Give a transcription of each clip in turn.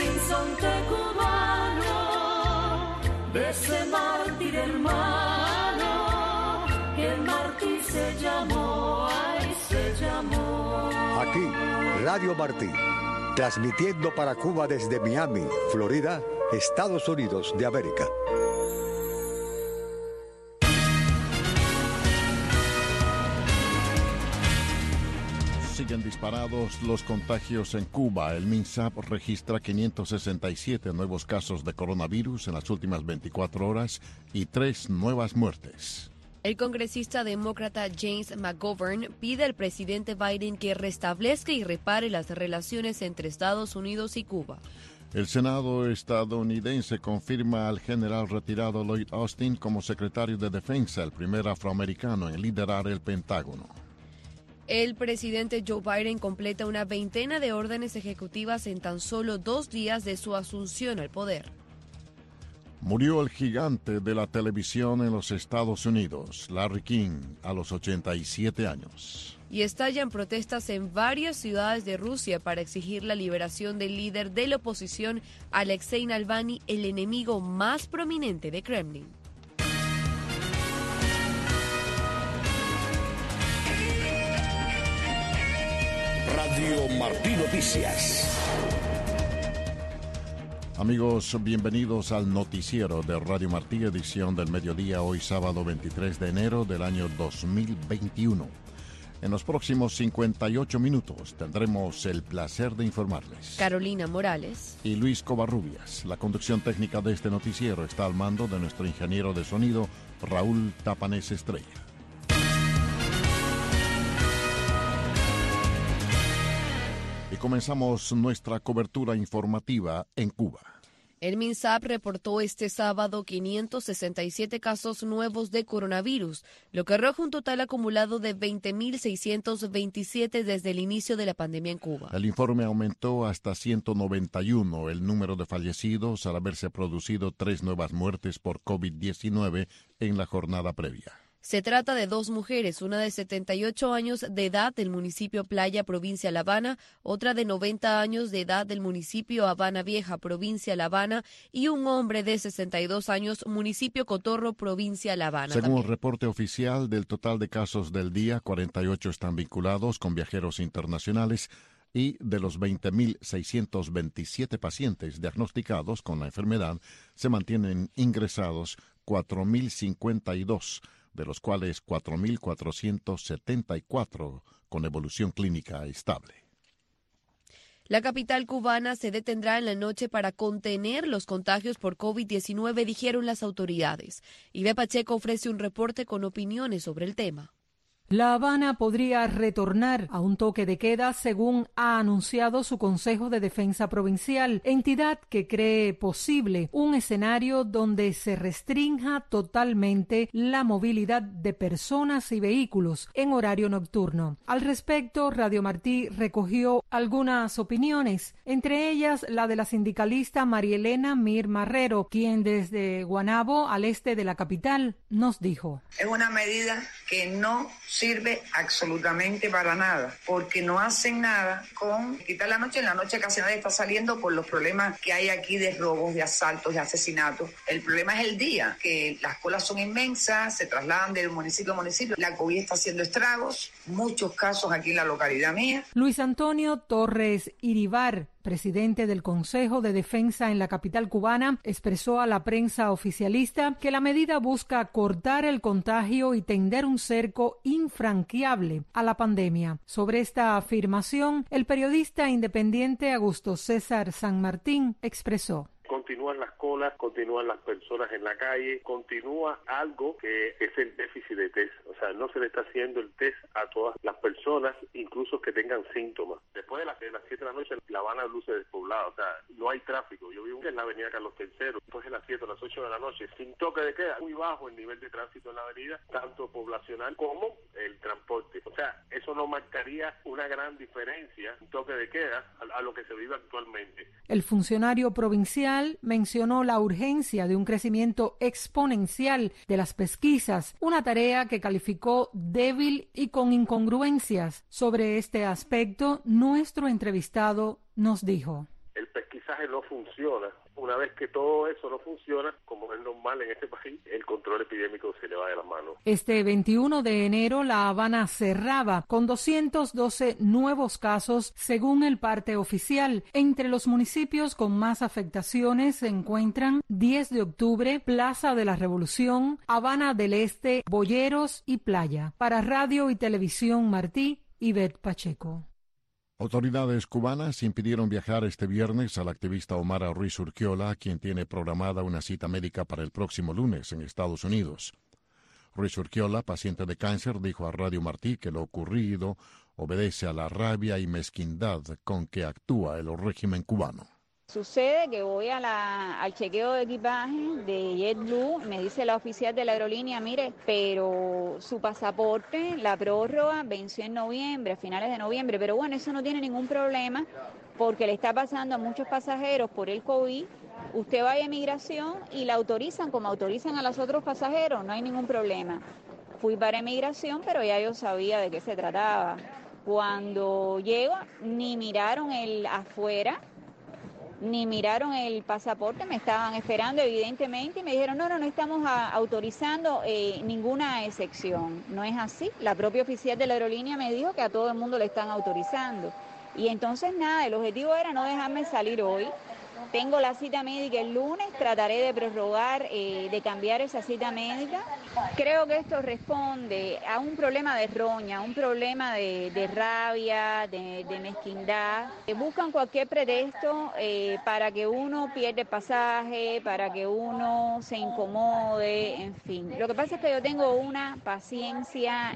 sinsonte cubano, de ese mártir hermano, que el mártir se llamó, ay, se llamó. Aquí, Radio Martí, transmitiendo para Cuba desde Miami, Florida, Estados Unidos de América. Siguen disparados los contagios en Cuba. El MINSAP registra 567 nuevos casos de coronavirus en las últimas 24 horas y 3 nuevas muertes. El congresista demócrata James McGovern pide al presidente Biden que restablezca y repare las relaciones entre Estados Unidos y Cuba. El Senado estadounidense confirma al general retirado Lloyd Austin como secretario de Defensa, el primer afroamericano en liderar el Pentágono. El presidente Joe Biden completa una veintena de órdenes ejecutivas en tan solo 2 días de su asunción al poder. Murió el gigante de la televisión en los Estados Unidos, Larry King, a los 87 años. Y estallan protestas en varias ciudades de Rusia para exigir la liberación del líder de la oposición, Alexei Navalny, el enemigo más prominente de Kremlin. Radio Martí Noticias. Amigos, bienvenidos al noticiero de Radio Martí, edición del mediodía, hoy sábado 23 de enero del año 2021. En los próximos 58 minutos tendremos el placer de informarles. Carolina Morales y Luis Covarrubias. La conducción técnica de este noticiero está al mando de nuestro ingeniero de sonido, Raúl Tapanés Estrella. Y comenzamos nuestra cobertura informativa en Cuba. El MINSAP reportó este sábado 567 casos nuevos de coronavirus, lo que arroja un total acumulado de 20.627 desde el inicio de la pandemia en Cuba. El informe aumentó hasta 191 el número de fallecidos al haberse producido 3 nuevas muertes por COVID-19 en la jornada previa. Se trata de 2 mujeres, una de 78 años de edad del municipio Playa, provincia La Habana, otra de 90 años de edad del municipio Habana Vieja, provincia La Habana, y un hombre de 62 años, municipio Cotorro, provincia La Habana. Según el reporte oficial, del total de casos del día, 48 están vinculados con viajeros internacionales y de los 20.627 pacientes diagnosticados con la enfermedad, se mantienen ingresados 4.052, de los cuales 4.474 con evolución clínica estable. La capital cubana se detendrá en la noche para contener los contagios por COVID-19, dijeron las autoridades. Ibe Pacheco ofrece un reporte con opiniones sobre el tema. La Habana podría retornar a un toque de queda, según ha anunciado su Consejo de Defensa Provincial, entidad que cree posible un escenario donde se restrinja totalmente la movilidad de personas y vehículos en horario nocturno. Al respecto, Radio Martí recogió algunas opiniones, entre ellas la de la sindicalista Marielena Mir Marrero, quien desde Guanabo, al este de la capital, nos dijo: es una medida que no sirve absolutamente para nada, porque no hacen nada con quitar la noche. En la noche casi nadie está saliendo por los problemas que hay aquí de robos, de asaltos, de asesinatos. El problema es el día, que las colas son inmensas, se trasladan del municipio a municipio. La COVID está haciendo estragos, muchos casos aquí en la localidad mía. Luis Antonio Torres Iribar, presidente del Consejo de Defensa en la capital cubana, expresó a la prensa oficialista que la medida busca cortar el contagio y tender un cerco infranqueable a la pandemia. Sobre esta afirmación, el periodista independiente Augusto César San Martín expresó: continúan las colas, continúan las personas en la calle, continúa algo que es el déficit de test. O sea, no se le está haciendo el test a todas las personas, incluso que tengan síntomas. Después de las 7 de la noche, La Habana luce despoblada, o sea, no hay tráfico. Yo vivo en la avenida Carlos III, después de las 7 o las 8 de la noche, sin toque de queda, muy bajo el nivel de tránsito en la avenida, tanto poblacional como el transporte. O sea, eso no marcaría una gran diferencia, un toque de queda, a lo que se vive actualmente. El funcionario provincial mencionó la urgencia de un crecimiento exponencial de las pesquisas, una tarea que calificó débil y con incongruencias. Sobre este aspecto, nuestro entrevistado nos dijo: el pesquisar mensaje no funciona. Una vez que todo eso no funciona, como es normal en este país, el control epidémico se le va de las manos. Este 21 de enero, La Habana cerraba con 212 nuevos casos, según el parte oficial. Entre los municipios con más afectaciones se encuentran 10 de octubre, Plaza de la Revolución, Habana del Este, Boyeros y Playa. Para Radio y Televisión Martí, Ivette Pacheco. Autoridades cubanas impidieron viajar este viernes al activista Omar Ruiz Urquiola, quien tiene programada una cita médica para el próximo lunes en Estados Unidos. Ruiz Urquiola, paciente de cáncer, dijo a Radio Martí que lo ocurrido obedece a la rabia y mezquindad con que actúa el régimen cubano. Sucede que voy al chequeo de equipaje de JetBlue, me dice la oficial de la aerolínea, mire, pero su pasaporte, la prórroga, venció en noviembre, a finales de noviembre, pero bueno, eso no tiene ningún problema porque le está pasando a muchos pasajeros por el COVID. Usted va a inmigración y la autorizan como autorizan a los otros pasajeros, no hay ningún problema. Fui para inmigración, pero ya yo sabía de qué se trataba. Cuando llego, ni miraron el afuera, ni miraron el pasaporte, me estaban esperando evidentemente y me dijeron no estamos autorizando ninguna excepción. No es así, la propia oficial de la aerolínea me dijo que a todo el mundo le están autorizando. Y entonces nada, el objetivo era no dejarme salir hoy. Tengo la cita médica el lunes, trataré de prorrogar, de cambiar esa cita médica. Creo que esto responde a un problema de roña, un problema de rabia, de mezquindad. Buscan cualquier pretexto para que uno pierda el pasaje, para que uno se incomode, en fin. Lo que pasa es que yo tengo una paciencia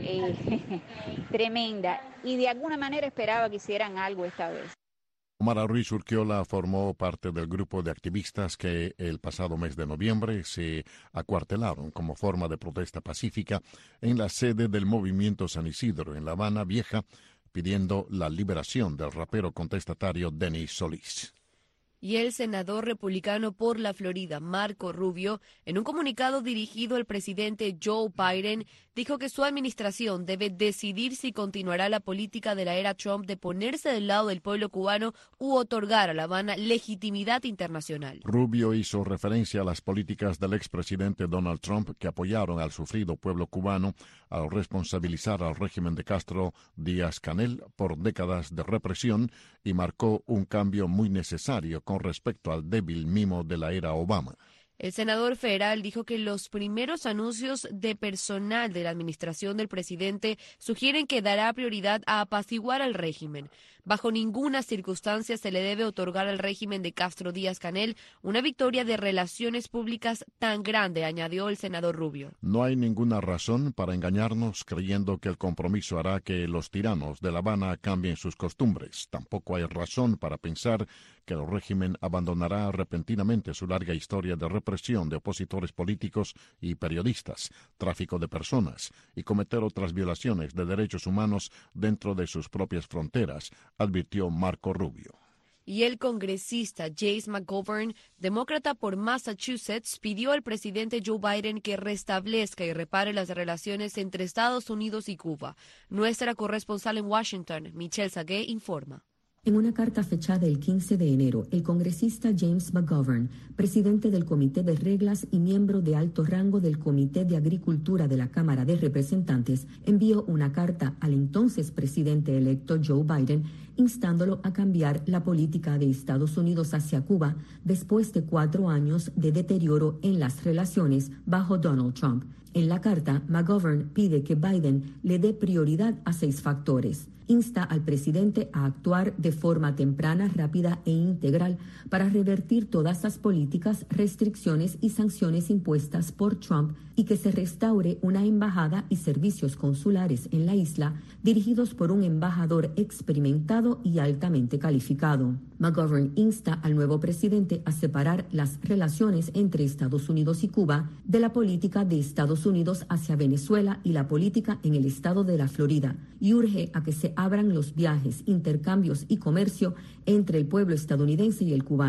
tremenda y de alguna manera esperaba que hicieran algo esta vez. Omar Ruiz Urquiola formó parte del grupo de activistas que el pasado mes de noviembre se acuartelaron como forma de protesta pacífica en la sede del Movimiento San Isidro en La Habana Vieja, pidiendo la liberación del rapero contestatario Denis Solís. Y el senador republicano por la Florida, Marco Rubio, en un comunicado dirigido al presidente Joe Biden, dijo que su administración debe decidir si continuará la política de la era Trump de ponerse del lado del pueblo cubano u otorgar a La Habana legitimidad internacional. Rubio hizo referencia a las políticas del expresidente Donald Trump que apoyaron al sufrido pueblo cubano al responsabilizar al régimen de Castro Díaz-Canel por décadas de represión y marcó un cambio muy necesario con respecto al débil mimo de la era Obama. El senador federal dijo que los primeros anuncios de personal de la administración del presidente sugieren que dará prioridad a apaciguar al régimen. Bajo ninguna circunstancia se le debe otorgar al régimen de Castro Díaz-Canel una victoria de relaciones públicas tan grande, añadió el senador Rubio. No hay ninguna razón para engañarnos creyendo que el compromiso hará que los tiranos de La Habana cambien sus costumbres. Tampoco hay razón para pensar que el régimen abandonará repentinamente su larga historia de represión de opositores políticos y periodistas, tráfico de personas y cometer otras violaciones de derechos humanos dentro de sus propias fronteras, advirtió Marco Rubio. Y el congresista James McGovern, demócrata por Massachusetts, pidió al presidente Joe Biden que restablezca y repare las relaciones entre Estados Unidos y Cuba. Nuestra corresponsal en Washington, Michelle Sagué, informa. En una carta fechada el 15 de enero, el congresista James McGovern, presidente del Comité de Reglas y miembro de alto rango del Comité de Agricultura de la Cámara de Representantes, envió una carta al entonces presidente electo Joe Biden instándolo a cambiar la política de Estados Unidos hacia Cuba después de 4 años de deterioro en las relaciones bajo Donald Trump. En la carta, McGovern pide que Biden le dé prioridad a 6 factores. Insta al presidente a actuar de forma temprana, rápida e integral para revertir todas las políticas, restricciones y sanciones impuestas por Trump y que se restaure una embajada y servicios consulares en la isla dirigidos por un embajador experimentado y altamente calificado. McGovern insta al nuevo presidente a separar las relaciones entre Estados Unidos y Cuba de la política de Estados Unidos hacia Venezuela y la política en el estado de la Florida y urge a que se abran los viajes, intercambios y comercio entre el pueblo estadounidense y el cubano.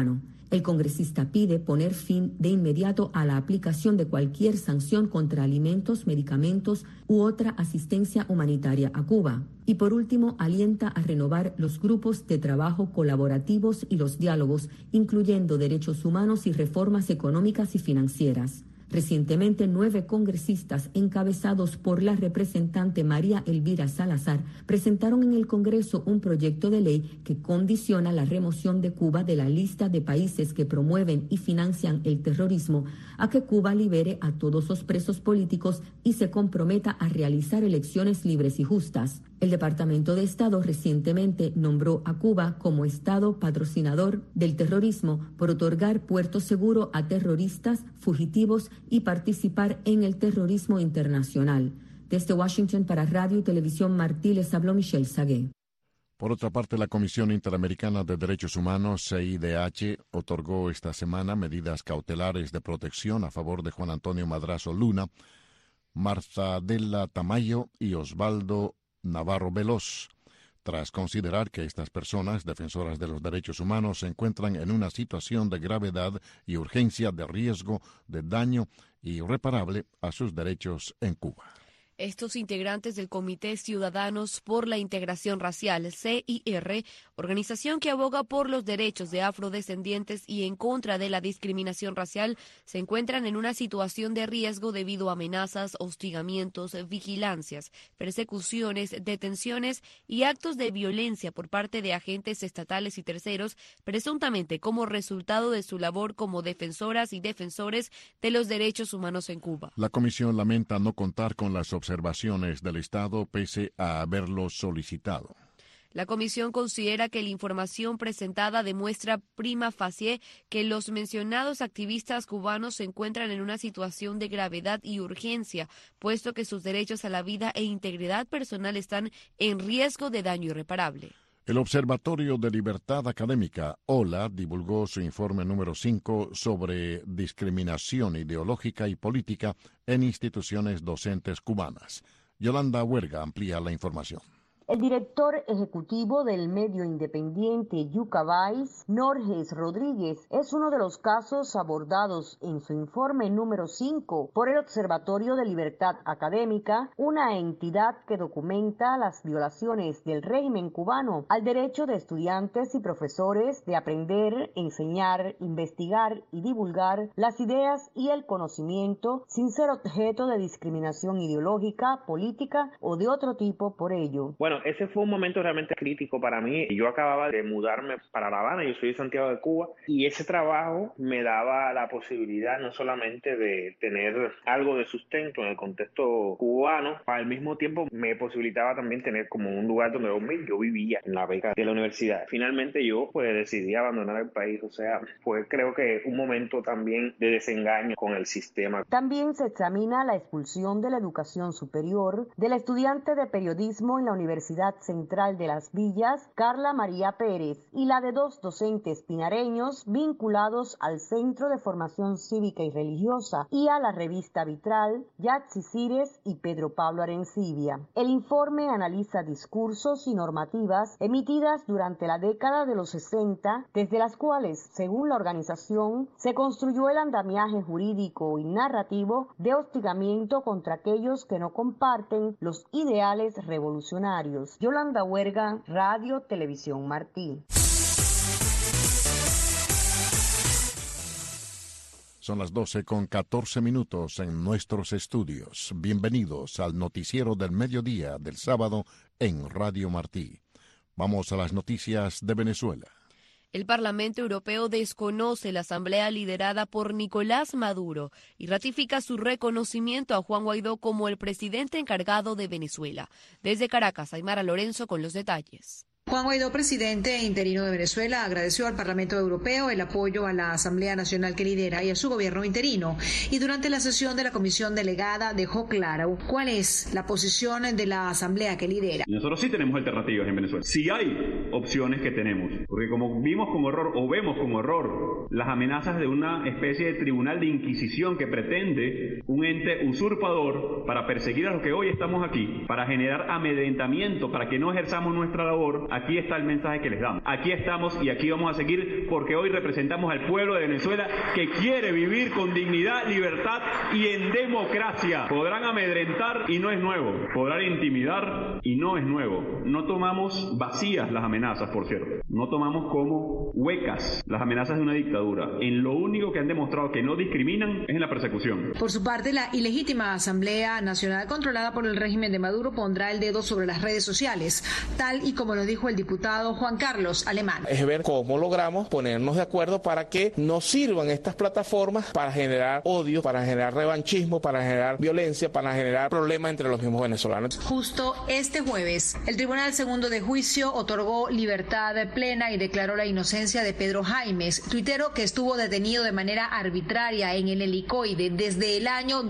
El congresista pide poner fin de inmediato a la aplicación de cualquier sanción contra alimentos, medicamentos u otra asistencia humanitaria a Cuba. Y por último, alienta a renovar los grupos de trabajo colaborativos y los diálogos, incluyendo derechos humanos y reformas económicas y financieras. Recientemente, 9 congresistas encabezados por la representante María Elvira Salazar presentaron en el Congreso un proyecto de ley que condiciona la remoción de Cuba de la lista de países que promueven y financian el terrorismo a que Cuba libere a todos los presos políticos y se comprometa a realizar elecciones libres y justas. El Departamento de Estado recientemente nombró a Cuba como Estado patrocinador del terrorismo por otorgar puerto seguro a terroristas, fugitivos y participar en el terrorismo internacional. Desde Washington para Radio y Televisión Martí les habló Michelle Sagué. Por otra parte, la Comisión Interamericana de Derechos Humanos, CIDH, otorgó esta semana medidas cautelares de protección a favor de Juan Antonio Madrazo Luna, Marzadela Tamayo y Osvaldo Navarro Veloz, tras considerar que estas personas, defensoras de los derechos humanos, se encuentran en una situación de gravedad y urgencia de riesgo de daño irreparable a sus derechos en Cuba. Estos integrantes del Comité Ciudadanos por la Integración Racial, CIR, organización que aboga por los derechos de afrodescendientes y en contra de la discriminación racial, se encuentran en una situación de riesgo debido a amenazas, hostigamientos, vigilancias, persecuciones, detenciones y actos de violencia por parte de agentes estatales y terceros, presuntamente como resultado de su labor como defensoras y defensores de los derechos humanos en Cuba. La comisión lamenta no contar con las observaciones del Estado pese a haberlo solicitado. La comisión considera que la información presentada demuestra prima facie que los mencionados activistas cubanos se encuentran en una situación de gravedad y urgencia, puesto que sus derechos a la vida e integridad personal están en riesgo de daño irreparable. El Observatorio de Libertad Académica, OLA, divulgó su informe número 5 sobre discriminación ideológica y política en instituciones docentes cubanas. Yolanda Huerga amplía la información. El director ejecutivo del medio independiente Yucca Vice, Norges Rodríguez, es uno de los casos abordados en su informe número 5 por el Observatorio de Libertad Académica, una entidad que documenta las violaciones del régimen cubano al derecho de estudiantes y profesores de aprender, enseñar, investigar y divulgar las ideas y el conocimiento sin ser objeto de discriminación ideológica, política o de otro tipo por ello. Bueno, ese fue un momento realmente crítico para mí. Yo acababa de mudarme para La Habana, yo soy de Santiago de Cuba, y ese trabajo me daba la posibilidad no solamente de tener algo de sustento en el contexto cubano, al mismo tiempo me posibilitaba también tener como un lugar donde dormir. Yo vivía en la beca de la universidad. Finalmente yo pues decidí abandonar el país, o sea, fue creo que un momento también de desengaño con el sistema. También se examina la expulsión de la educación superior del estudiante de periodismo en la Universidad Central de Las Villas, Carla María Pérez, y la de 2 docentes pinareños vinculados al Centro de Formación Cívica y Religiosa y a la revista Vitral, Yatsi Cires y Pedro Pablo Arencibia. El informe analiza discursos y normativas emitidas durante la década de los 60, desde las cuales, según la organización, se construyó el andamiaje jurídico y narrativo de hostigamiento contra aquellos que no comparten los ideales revolucionarios. Yolanda Huerga, Radio Televisión Martí. Son las 12:14 en nuestros estudios. Bienvenidos al noticiero del mediodía del sábado en Radio Martí. Vamos a las noticias de Venezuela. El Parlamento Europeo desconoce la asamblea liderada por Nicolás Maduro y ratifica su reconocimiento a Juan Guaidó como el presidente encargado de Venezuela. Desde Caracas, Aymara Lorenzo con los detalles. Juan Guaidó, presidente interino de Venezuela, agradeció al Parlamento Europeo el apoyo a la Asamblea Nacional que lidera y a su gobierno interino. Y durante la sesión de la comisión delegada dejó claro cuál es la posición de la Asamblea que lidera. Nosotros sí tenemos alternativas en Venezuela. Sí hay opciones que tenemos. Porque como vimos con horror o vemos con horror las amenazas de una especie de tribunal de inquisición que pretende un ente usurpador para perseguir a los que hoy estamos aquí, para generar amedrentamiento, para que no ejerzamos nuestra labor. Aquí está el mensaje que les damos. Aquí estamos y aquí vamos a seguir porque hoy representamos al pueblo de Venezuela que quiere vivir con dignidad, libertad y en democracia. Podrán amedrentar y no es nuevo. Podrán intimidar y no es nuevo. No tomamos vacías las amenazas, por cierto. No tomamos como huecas las amenazas de una dictadura. En lo único que han demostrado que no discriminan es en la persecución. Por su parte, la ilegítima Asamblea Nacional controlada por el régimen de Maduro pondrá el dedo sobre las redes sociales, tal y como lo dijo el diputado Juan Carlos Alemán. Es ver cómo logramos ponernos de acuerdo para que no sirvan estas plataformas para generar odio, para generar revanchismo, para generar violencia, para generar problemas entre los mismos venezolanos. Justo este jueves, el Tribunal Segundo de Juicio otorgó libertad plena y declaró la inocencia de Pedro Jaimes, tuitero que estuvo detenido de manera arbitraria en el Helicoide desde el año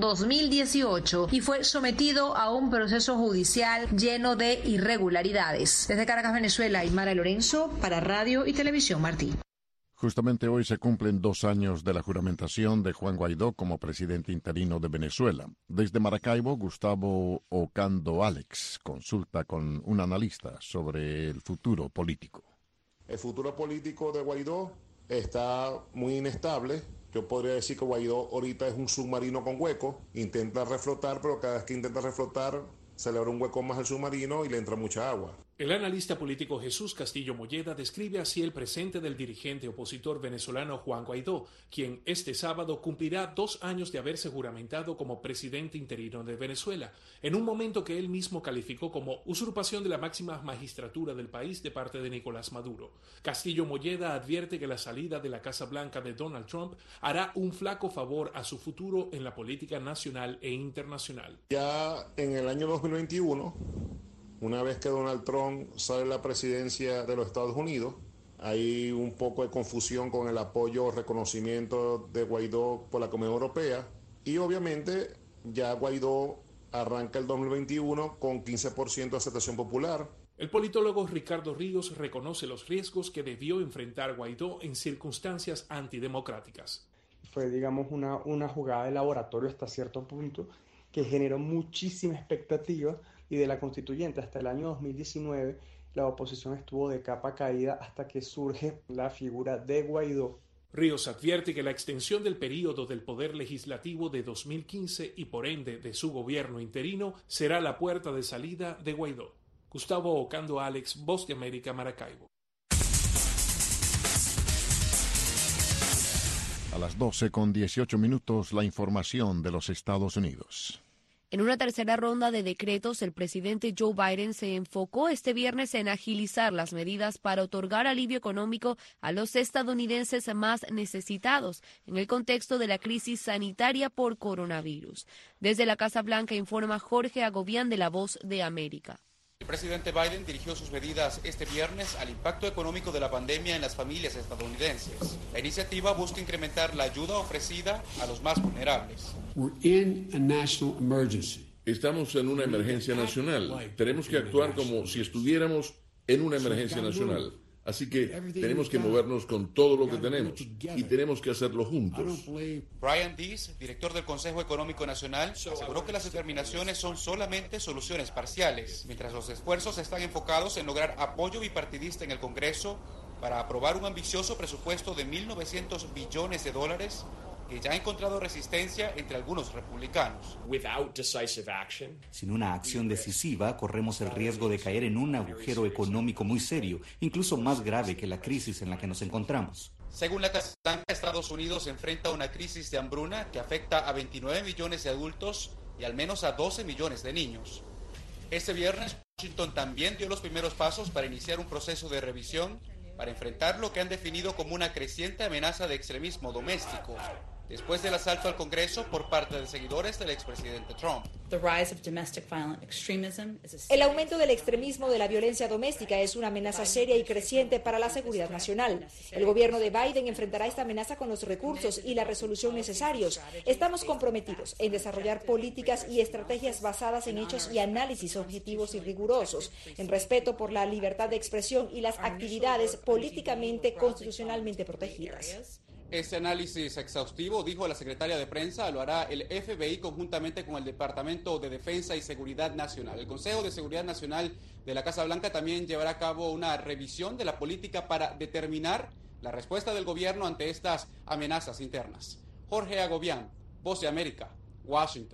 2018 y fue sometido a un proceso judicial lleno de irregularidades. Desde Caracas, Venezuela, Aymara Lorenzo, para Radio y Televisión Martí. Justamente hoy se cumplen 2 años de la juramentación de Juan Guaidó como presidente interino de Venezuela. Desde Maracaibo, Gustavo Ocando Alex consulta con un analista sobre el futuro político. El futuro político de Guaidó está muy inestable. Yo podría decir que Guaidó ahorita es un submarino con hueco, intenta reflotar, pero cada vez que intenta reflotar se le abre un hueco más al submarino y le entra mucha agua. El analista político Jesús Castillo Molleda describe así el presente del dirigente opositor venezolano Juan Guaidó, quien este sábado cumplirá 2 años de haberse juramentado como presidente interino de Venezuela, en un momento que él mismo calificó como usurpación de la máxima magistratura del país de parte de Nicolás Maduro. Castillo Molleda advierte que la salida de la Casa Blanca de Donald Trump hará un flaco favor a su futuro en la política nacional e internacional. Ya en el año 2021, una vez que Donald Trump sale a la presidencia de los Estados Unidos, hay un poco de confusión con el apoyo o reconocimiento de Guaidó por la Comunidad Europea y obviamente ya Guaidó arranca el 2021 con 15% de aceptación popular. El politólogo Ricardo Ríos reconoce los riesgos que debió enfrentar Guaidó en circunstancias antidemocráticas. Fue, digamos, una jugada de laboratorio hasta cierto punto que generó muchísima expectativa. Y de la constituyente hasta el año 2019, la oposición estuvo de capa caída hasta que surge la figura de Guaidó. Ríos advierte que la extensión del período del Poder Legislativo de 2015 y por ende de su gobierno interino será la puerta de salida de Guaidó. Gustavo Ocando Alex, Voz de América, Maracaibo. A las 12:18, la información de los Estados Unidos. En una tercera ronda de decretos, el presidente Joe Biden se enfocó este viernes en agilizar las medidas para otorgar alivio económico a los estadounidenses más necesitados en el contexto de la crisis sanitaria por coronavirus. Desde la Casa Blanca informa Jorge Agobián de La Voz de América. El presidente Biden dirigió sus medidas este viernes al impacto económico de la pandemia en las familias estadounidenses. La iniciativa busca incrementar la ayuda ofrecida a los más vulnerables. Estamos en una emergencia nacional. Tenemos que actuar como si estuviéramos en una emergencia nacional. Así que tenemos que movernos con todo lo que tenemos y tenemos que hacerlo juntos. Brian Deese, director del Consejo Económico Nacional, aseguró que las determinaciones son solamente soluciones parciales, mientras los esfuerzos están enfocados en lograr apoyo bipartidista en el Congreso para aprobar un ambicioso presupuesto de $1.900 billones que ya ha encontrado resistencia entre algunos republicanos. Sin una acción decisiva, corremos el riesgo de caer en un agujero económico muy serio, incluso más grave que la crisis en la que nos encontramos. Según la Casa Blanca, Estados Unidos enfrenta una crisis de hambruna que afecta a 29 millones de adultos y al menos a 12 millones de niños. Este viernes, Washington también dio los primeros pasos para iniciar un proceso de revisión para enfrentar lo que han definido como una creciente amenaza de extremismo doméstico, después del asalto al Congreso por parte de seguidores del expresidente Trump. El aumento del extremismo de la violencia doméstica es una amenaza seria y creciente para la seguridad nacional. El gobierno de Biden enfrentará esta amenaza con los recursos y la resolución necesarios. Estamos comprometidos en desarrollar políticas y estrategias basadas en hechos y análisis objetivos y rigurosos, en respeto por la libertad de expresión y las actividades políticamente constitucionalmente protegidas. Ese análisis exhaustivo, dijo la secretaria de prensa, lo hará el FBI conjuntamente con el Departamento de Defensa y Seguridad Nacional. El Consejo de Seguridad Nacional de la Casa Blanca también llevará a cabo una revisión de la política para determinar la respuesta del gobierno ante estas amenazas internas. Jorge Agobián, Voz de América, Washington.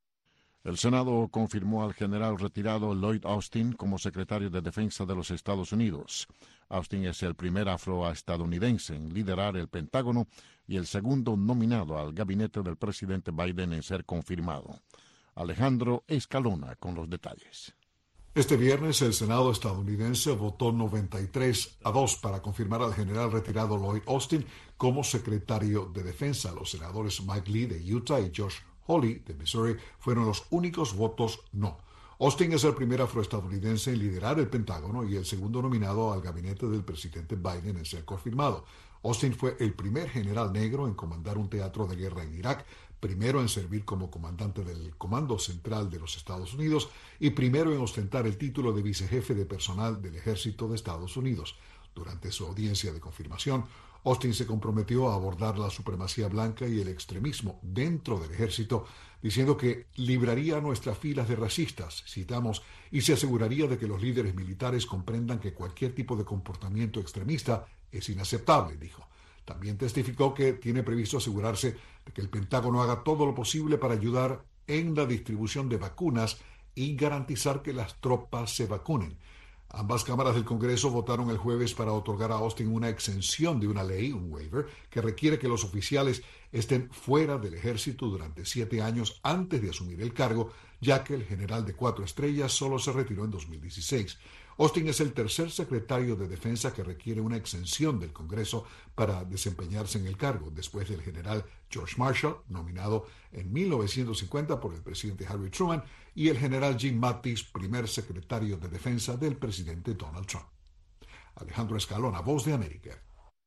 El Senado confirmó al general retirado Lloyd Austin como secretario de Defensa de los Estados Unidos. Austin es el primer afroestadounidense en liderar el Pentágono y el segundo nominado al gabinete del presidente Biden en ser confirmado. Alejandro Escalona con los detalles. Este viernes el Senado estadounidense votó 93-2 para confirmar al general retirado Lloyd Austin como secretario de Defensa. Los senadores Mike Lee de Utah y Josh Hawley de Missouri fueron los únicos votos no. Austin es el primer afroestadounidense en liderar el Pentágono y el segundo nominado al gabinete del presidente Biden en ser confirmado. Austin fue el primer general negro en comandar un teatro de guerra en Irak, primero en servir como comandante del Comando Central de los Estados Unidos y primero en ostentar el título de vicejefe de personal del Ejército de Estados Unidos. Durante su audiencia de confirmación, Austin se comprometió a abordar la supremacía blanca y el extremismo dentro del ejército, diciendo que libraría nuestras filas de racistas, citamos, y se aseguraría de que los líderes militares comprendan que cualquier tipo de comportamiento extremista es inaceptable, dijo. También testificó que tiene previsto asegurarse de que el Pentágono haga todo lo posible para ayudar en la distribución de vacunas y garantizar que las tropas se vacunen. Ambas cámaras del Congreso votaron el jueves para otorgar a Austin una exención de una ley, un waiver, que requiere que los oficiales estén fuera del ejército durante 7 años antes de asumir el cargo, ya que el general de 4 estrellas solo se retiró en 2016. Austin es el tercer secretario de Defensa que requiere una exención del Congreso para desempeñarse en el cargo, después del general George Marshall, nominado en 1950 por el presidente Harry Truman, y el general Jim Mattis, primer secretario de Defensa del presidente Donald Trump. Alejandro Escalona, Voz de América.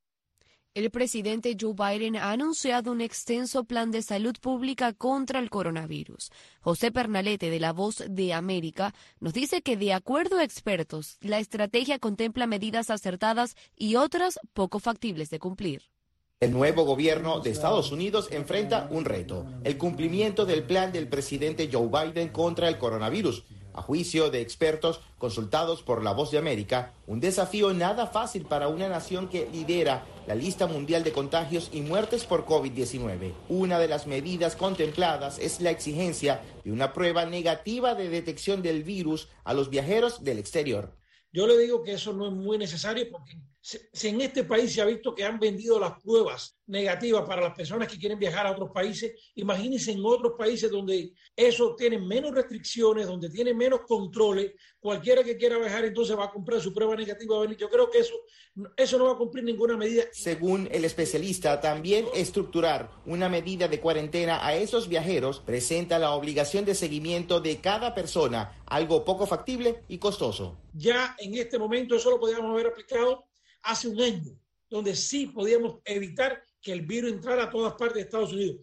El presidente Joe Biden ha anunciado un extenso plan de salud pública contra el coronavirus. José Pernalete, de La Voz de América, nos dice que, de acuerdo a expertos, la estrategia contempla medidas acertadas y otras poco factibles de cumplir. El nuevo gobierno de Estados Unidos enfrenta un reto: el cumplimiento del plan del presidente Joe Biden contra el coronavirus. A juicio de expertos consultados por La Voz de América, un desafío nada fácil para una nación que lidera la lista mundial de contagios y muertes por COVID-19. Una de las medidas contempladas es la exigencia de una prueba negativa de detección del virus a los viajeros del exterior. Yo le digo que eso no es muy necesario porque si en este país se ha visto que han vendido las pruebas negativas para las personas que quieren viajar a otros países, imagínense en otros países donde eso tiene menos restricciones, donde tiene menos controles. Cualquiera que quiera viajar entonces va a comprar su prueba negativa. Yo creo que eso no va a cumplir ninguna medida. Según el especialista, también estructurar una medida de cuarentena a esos viajeros presenta la obligación de seguimiento de cada persona, algo poco factible y costoso. Ya en este momento eso lo podíamos haber aplicado hace un año, donde sí podíamos evitar que el virus entrara a todas partes de Estados Unidos.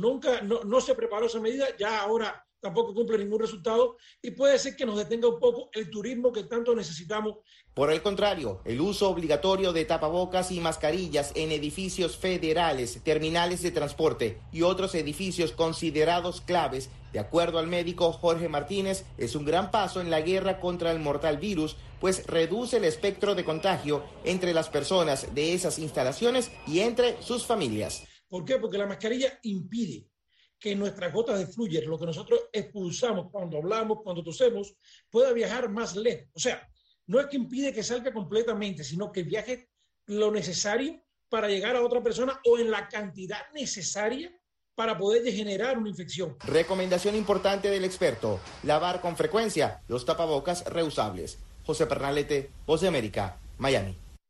No se preparó esa medida, ya ahora tampoco cumple ningún resultado y puede ser que nos detenga un poco el turismo que tanto necesitamos. Por el contrario, el uso obligatorio de tapabocas y mascarillas en edificios federales, terminales de transporte y otros edificios considerados claves, de acuerdo al médico Jorge Martínez, es un gran paso en la guerra contra el mortal virus, pues reduce el espectro de contagio entre las personas de esas instalaciones y entre sus familias. ¿Por qué? Porque la mascarilla impide que nuestras gotas de fluyer, lo que nosotros expulsamos cuando hablamos, cuando tosemos, pueda viajar más lejos. O sea, no es que impide que salga completamente, sino que viaje lo necesario para llegar a otra persona o en la cantidad necesaria para poder generar una infección. Recomendación importante del experto: lavar con frecuencia los tapabocas reusables. José Pernalete, Voz de América, Miami.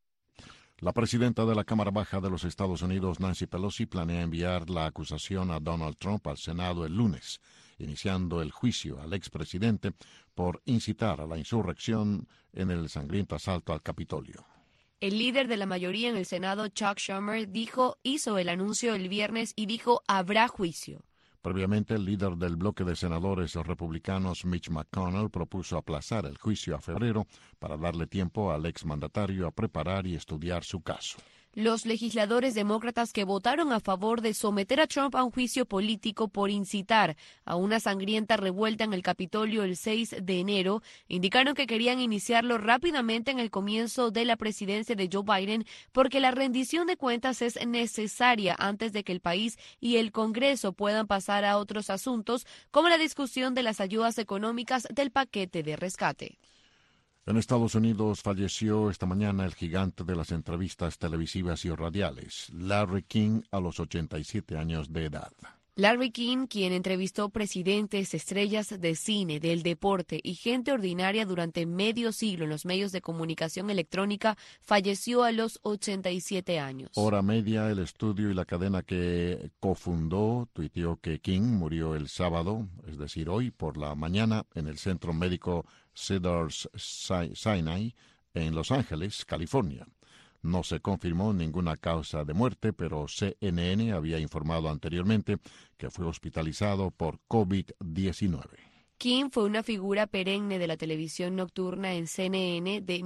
La presidenta de la Cámara Baja de los Estados Unidos, Nancy Pelosi, planea enviar la acusación a Donald Trump al Senado el lunes, iniciando el juicio al expresidente por incitar a la insurrección en el sangriento asalto al Capitolio. El líder de la mayoría en el Senado, Chuck Schumer, hizo el anuncio el viernes y dijo habrá juicio. Previamente, el líder del bloque de senadores republicanos, Mitch McConnell, propuso aplazar el juicio a febrero para darle tiempo al exmandatario a preparar y estudiar su caso. Los legisladores demócratas que votaron a favor de someter a Trump a un juicio político por incitar a una sangrienta revuelta en el Capitolio el 6 de enero indicaron que querían iniciarlo rápidamente en el comienzo de la presidencia de Joe Biden porque la rendición de cuentas es necesaria antes de que el país y el Congreso puedan pasar a otros asuntos como la discusión de las ayudas económicas del paquete de rescate. En Estados Unidos falleció esta mañana el gigante de las entrevistas televisivas y radiales, Larry King, a los 87 años de edad. Larry King, quien entrevistó presidentes, estrellas de cine, del deporte y gente ordinaria durante medio siglo en los medios de comunicación electrónica, falleció a los 87 años. Hora Media, el estudio y la cadena que cofundó, tuiteó que King murió el sábado, es decir, hoy por la mañana, en el Centro Médico Cedars-Sinai, en Los Ángeles, California. No se confirmó ninguna causa de muerte, pero CNN había informado anteriormente que fue hospitalizado por COVID-19. King fue una figura perenne de la televisión nocturna en CNN de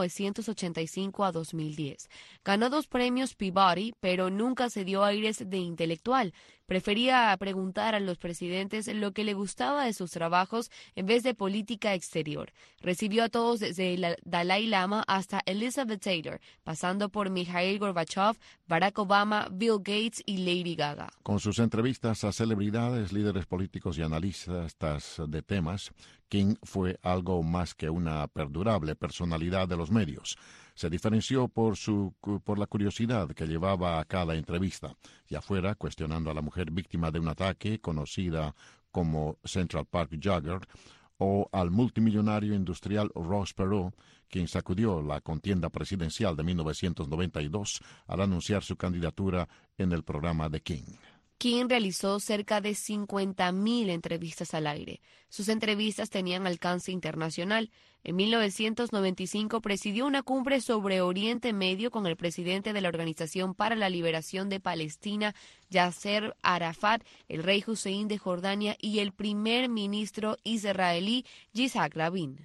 1985 a 2010. Ganó 2 premios Peabody, pero nunca se dio aires de intelectual. Prefería preguntar a los presidentes lo que le gustaba de sus trabajos en vez de política exterior. Recibió a todos desde el Dalai Lama hasta Elizabeth Taylor, pasando por Mikhail Gorbachev, Barack Obama, Bill Gates y Lady Gaga. Con sus entrevistas a celebridades, líderes políticos y analistas de temas, King fue algo más que una perdurable personalidad de los medios. Se diferenció por la curiosidad que llevaba a cada entrevista, y afuera cuestionando a la mujer víctima de un ataque conocida como Central Park Jogger, o al multimillonario industrial Ross Perot, quien sacudió la contienda presidencial de 1992 al anunciar su candidatura en el programa de King. King realizó cerca de 50,000 entrevistas al aire. Sus entrevistas tenían alcance internacional. En 1995 presidió una cumbre sobre Oriente Medio con el presidente de la Organización para la Liberación de Palestina, Yasser Arafat, el rey Hussein de Jordania y el primer ministro israelí Yitzhak Rabin.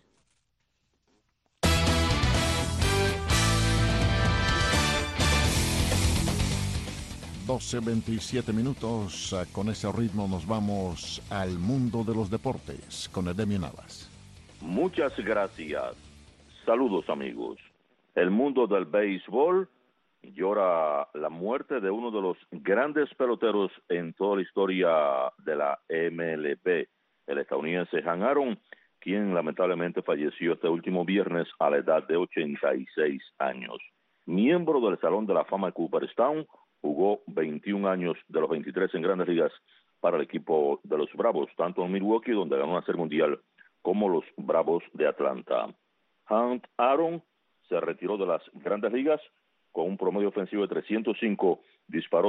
$12:27. Con ese ritmo nos vamos al mundo de los deportes con Edemio Navas. Muchas gracias. Saludos, amigos. El mundo del béisbol llora la muerte de uno de los grandes peloteros en toda la historia de la MLB, el estadounidense Hank Aaron, quien lamentablemente falleció este último viernes a la edad de 86 años. Miembro del Salón de la Fama de Cooperstown, jugó 21 años de los 23 en Grandes Ligas para el equipo de los Bravos, tanto en Milwaukee, donde ganó una Serie Mundial, como los Bravos de Atlanta. Hank Aaron se retiró de las Grandes Ligas con un promedio ofensivo de 305, disparó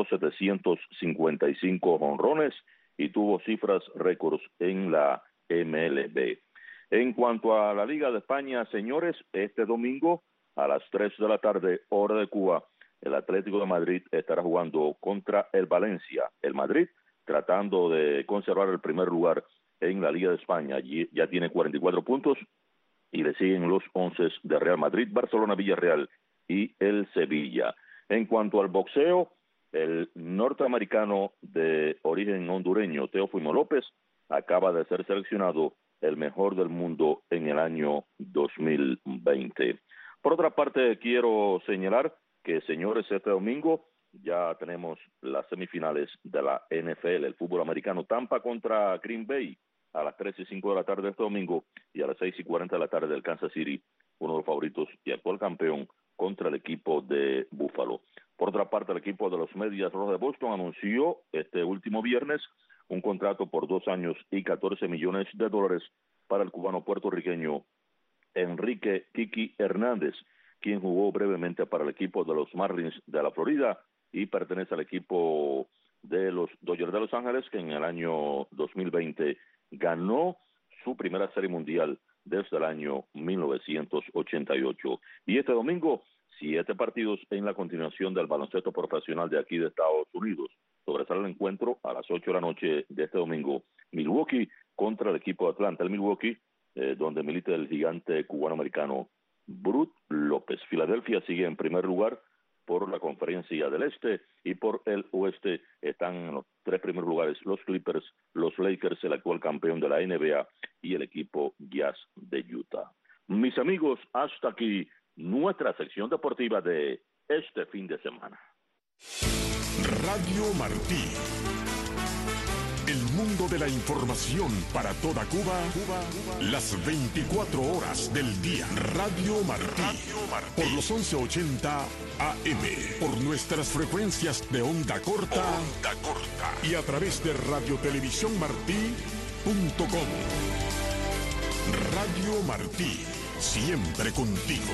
755 jonrones y tuvo cifras récords en la MLB. En cuanto a la Liga de España, señores, este domingo a las 3 de la tarde, hora de Cuba, el Atlético de Madrid estará jugando contra el Valencia. El Madrid tratando de conservar el primer lugar en la Liga de España. Allí ya tiene 44 puntos y le siguen los 11 de Real Madrid, Barcelona, Villarreal y el Sevilla. En cuanto al boxeo, el norteamericano de origen hondureño, Teófimo López, acaba de ser seleccionado el mejor del mundo en el año 2020. Por otra parte, quiero señalar que, señores, este domingo ya tenemos las semifinales de la NFL, el fútbol americano. Tampa contra Green Bay a las 3:05 de la tarde este domingo, y a las 6:40 de la tarde el Kansas City, uno de los favoritos y actual campeón, contra el equipo de Buffalo. Por otra parte, el equipo de los Medias Rojas de Boston anunció este último viernes un contrato por 2 años y $14 millones para el cubano puertorriqueño Enrique Kiki Hernández, quien jugó brevemente para el equipo de los Marlins de la Florida y pertenece al equipo de los Dodgers de Los Ángeles, que en el año 2020 ganó su primera Serie Mundial desde el año 1988. Y este domingo, 7 partidos en la continuación del baloncesto profesional de aquí de Estados Unidos. Sobresale el encuentro a las 8 de la noche de este domingo. Milwaukee contra el equipo de Atlanta. El Milwaukee, donde milita el gigante cubano-americano Brook López. Filadelfia sigue en primer lugar por la Conferencia del Este, y por el Oeste están en los 3 primeros lugares los Clippers, los Lakers, el actual campeón de la NBA, y el equipo Jazz de Utah. Mis amigos, hasta aquí nuestra sección deportiva de este fin de semana. Radio Martí. El mundo de la información para toda Cuba, las 24 horas del día. Radio Martí. Por los 1180 AM. Por nuestras frecuencias de onda corta. Y a través de radiotelevisiónmartí.com. Radio Martí. Siempre contigo.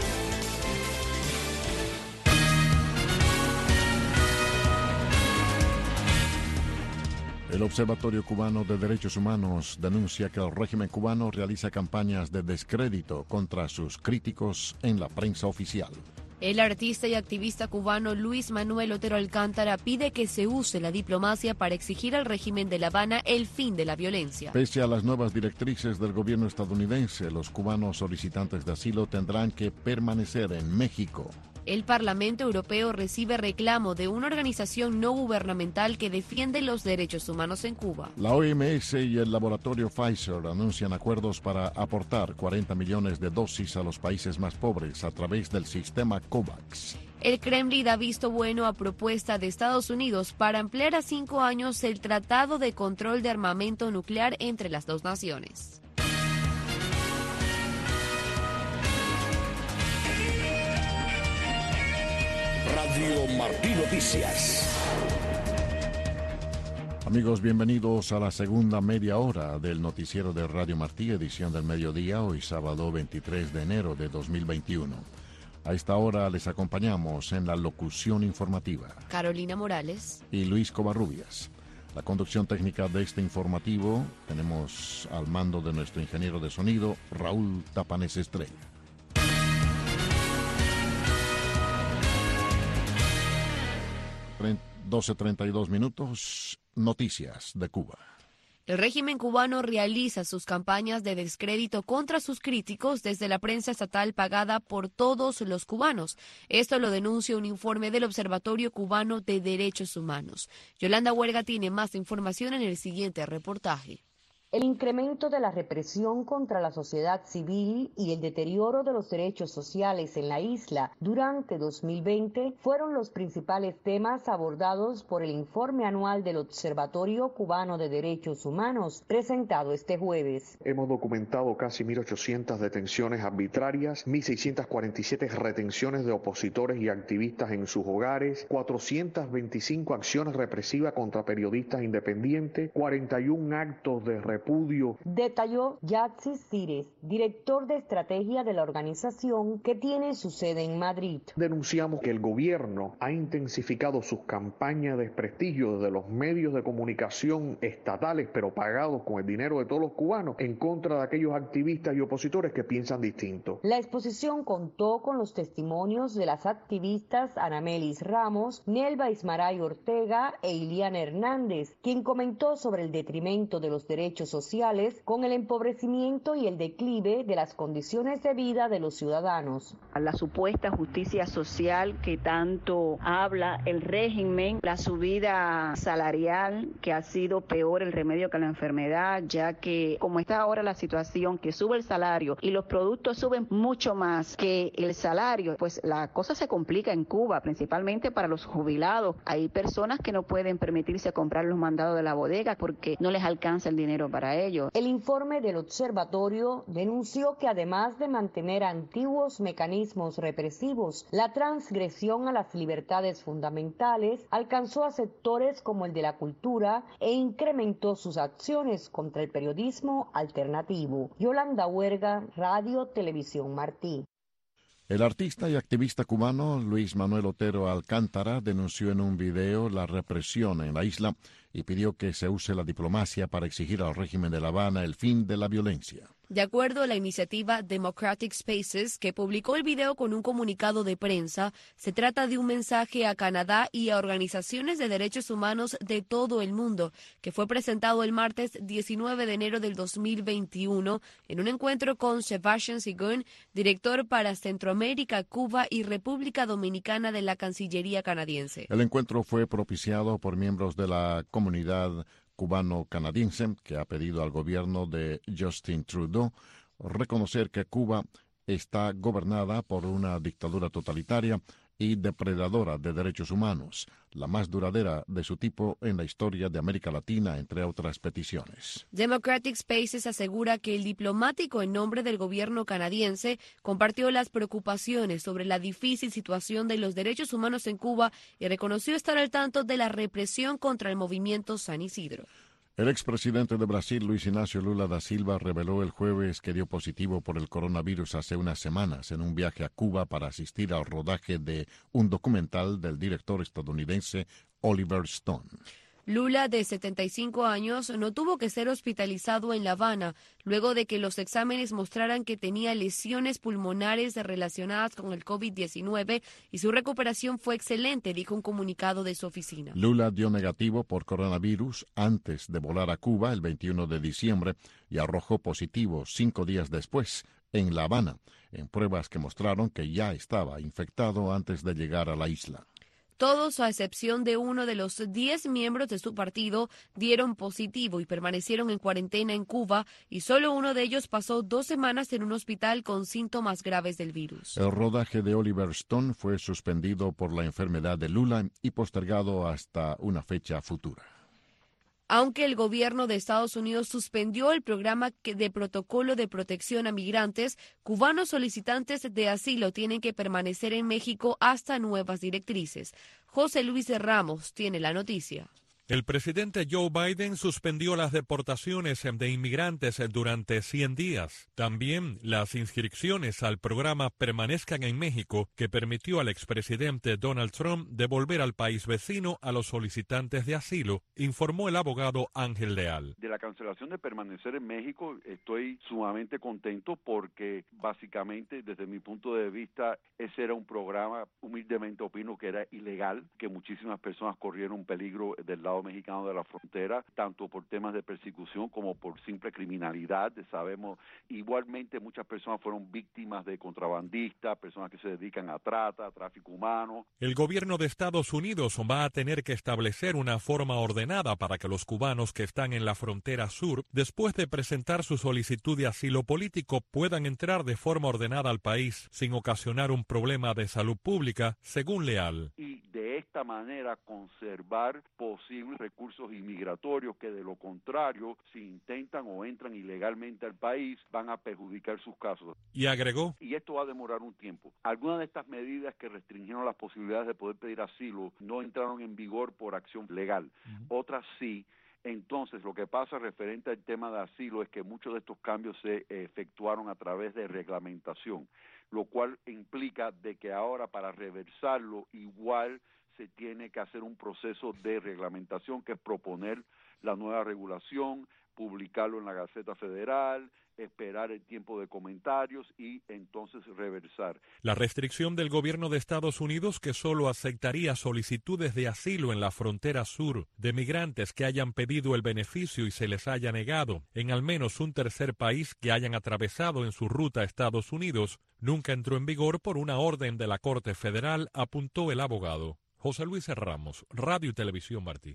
El Observatorio Cubano de Derechos Humanos denuncia que el régimen cubano realiza campañas de descrédito contra sus críticos en la prensa oficial. El artista y activista cubano Luis Manuel Otero Alcántara pide que se use la diplomacia para exigir al régimen de La Habana el fin de la violencia. Pese a las nuevas directrices del gobierno estadounidense, los cubanos solicitantes de asilo tendrán que permanecer en México. El Parlamento Europeo recibe reclamo de una organización no gubernamental que defiende los derechos humanos en Cuba. La OMS y el laboratorio Pfizer anuncian acuerdos para aportar 40 millones de dosis a los países más pobres a través del sistema COVAX. El Kremlin da visto bueno a propuesta de Estados Unidos para ampliar a 5 años el Tratado de Control de Armamento Nuclear entre las dos naciones. Radio Martí Noticias. Amigos, bienvenidos a la segunda media hora del noticiero de Radio Martí, edición del mediodía, hoy sábado 23 de enero de 2021. A esta hora les acompañamos en la locución informativa Carolina Morales y Luis Covarrubias. La conducción técnica de este informativo tenemos al mando de nuestro ingeniero de sonido, Raúl Tapanes Estrella. 12:32 minutos, noticias de Cuba. El régimen cubano realiza sus campañas de descrédito contra sus críticos desde la prensa estatal pagada por todos los cubanos. Esto lo denuncia un informe del Observatorio Cubano de Derechos Humanos. Yolanda Huerga tiene más información en el siguiente reportaje. El incremento de la represión contra la sociedad civil y el deterioro de los derechos sociales en la isla durante 2020 fueron los principales temas abordados por el informe anual del Observatorio Cubano de Derechos Humanos, presentado este jueves. Hemos documentado casi 1.800 detenciones arbitrarias, 1.647 retenciones de opositores y activistas en sus hogares, 425 acciones represivas contra periodistas independientes, 41 actos de repudio, detalló Yatsi Cires, director de estrategia de la organización que tiene su sede en Madrid. Denunciamos que el gobierno ha intensificado sus campañas de desprestigio desde los medios de comunicación estatales, pero pagados con el dinero de todos los cubanos, en contra de aquellos activistas y opositores que piensan distinto. La exposición contó con los testimonios de las activistas Anamelis Ramos, Nelva Ismaray Ortega e Iliana Hernández, quien comentó sobre el detrimento de los derechos sociales con el empobrecimiento y el declive de las condiciones de vida de los ciudadanos. A la supuesta justicia social que tanto habla el régimen, la subida salarial que ha sido peor el remedio que la enfermedad, ya que como está ahora la situación que sube el salario y los productos suben mucho más que el salario, pues la cosa se complica en Cuba, principalmente para los jubilados. Hay personas que no pueden permitirse comprar los mandados de la bodega porque no les alcanza el dinero para ello. El informe del observatorio denunció que además de mantener antiguos mecanismos represivos, la transgresión a las libertades fundamentales alcanzó a sectores como el de la cultura e incrementó sus acciones contra el periodismo alternativo. Yolanda Huerga, Radio Televisión Martí. El artista y activista cubano Luis Manuel Otero Alcántara denunció en un video la represión en la isla y pidió que se use la diplomacia para exigir al régimen de La Habana el fin de la violencia. De acuerdo a la iniciativa Democratic Spaces, que publicó el video con un comunicado de prensa, se trata de un mensaje a Canadá y a organizaciones de derechos humanos de todo el mundo, que fue presentado el martes 19 de enero del 2021 en un encuentro con Sebastian Sigun, director para Centroamérica, Cuba y República Dominicana de la Cancillería canadiense. El encuentro fue propiciado por miembros de la comunidad cubano-canadiense, que ha pedido al gobierno de Justin Trudeau reconocer que Cuba está gobernada por una dictadura totalitaria y depredadora de derechos humanos, la más duradera de su tipo en la historia de América Latina, entre otras peticiones. Democratic Spaces asegura que el diplomático en nombre del gobierno canadiense compartió las preocupaciones sobre la difícil situación de los derechos humanos en Cuba y reconoció estar al tanto de la represión contra el movimiento San Isidro. El expresidente de Brasil, Luis Inácio Lula da Silva, reveló el jueves que dio positivo por el coronavirus hace unas semanas en un viaje a Cuba para asistir al rodaje de un documental del director estadounidense Oliver Stone. Lula, de 75 años, no tuvo que ser hospitalizado en La Habana luego de que los exámenes mostraran que tenía lesiones pulmonares relacionadas con el COVID-19 y su recuperación fue excelente, dijo un comunicado de su oficina. Lula dio negativo por coronavirus antes de volar a Cuba el 21 de diciembre y arrojó positivo 5 días después en La Habana, en pruebas que mostraron que ya estaba infectado antes de llegar a la isla. Todos, a excepción de uno de los 10 miembros de su partido, dieron positivo y permanecieron en cuarentena en Cuba, y solo uno de ellos pasó 2 semanas en un hospital con síntomas graves del virus. El rodaje de Oliver Stone fue suspendido por la enfermedad de Lula y postergado hasta una fecha futura. Aunque el gobierno de Estados Unidos suspendió el programa de protocolo de protección a migrantes, cubanos solicitantes de asilo tienen que permanecer en México hasta nuevas directrices. José Luis Ramos tiene la noticia. El presidente Joe Biden suspendió las deportaciones de inmigrantes durante 100 días. También las inscripciones al programa Permanezcan en México, que permitió al expresidente Donald Trump devolver al país vecino a los solicitantes de asilo, informó el abogado Ángel Leal. De la cancelación de Permanecer en México estoy sumamente contento porque básicamente desde mi punto de vista ese era un programa, humildemente opino que era ilegal, que muchísimas personas corrieron peligro del lado mexicano de la frontera, tanto por temas de persecución como por simple criminalidad. Sabemos, igualmente muchas personas fueron víctimas de contrabandistas, personas que se dedican a trata, a tráfico humano. El gobierno de Estados Unidos va a tener que establecer una forma ordenada para que los cubanos que están en la frontera sur, después de presentar su solicitud de asilo político, puedan entrar de forma ordenada al país sin ocasionar un problema de salud pública, según Leal. Y de esta manera conservar posibles recursos inmigratorios que de lo contrario, si intentan o entran ilegalmente al país, van a perjudicar sus casos. Y agregó. Y esto va a demorar un tiempo. Algunas de estas medidas que restringieron las posibilidades de poder pedir asilo no entraron en vigor por acción legal. Otras sí. Entonces, lo que pasa referente al tema de asilo es que muchos de estos cambios se efectuaron a través de reglamentación, lo cual implica de que ahora para reversarlo igual se tiene que hacer un proceso de reglamentación, que es proponer la nueva regulación, publicarlo en la Gaceta Federal, esperar el tiempo de comentarios y entonces reversar. La restricción del gobierno de Estados Unidos, que solo aceptaría solicitudes de asilo en la frontera sur de migrantes que hayan pedido el beneficio y se les haya negado en al menos un tercer país que hayan atravesado en su ruta a Estados Unidos, nunca entró en vigor por una orden de la Corte Federal, apuntó el abogado. José Luis Ramos, Radio y Televisión Martí.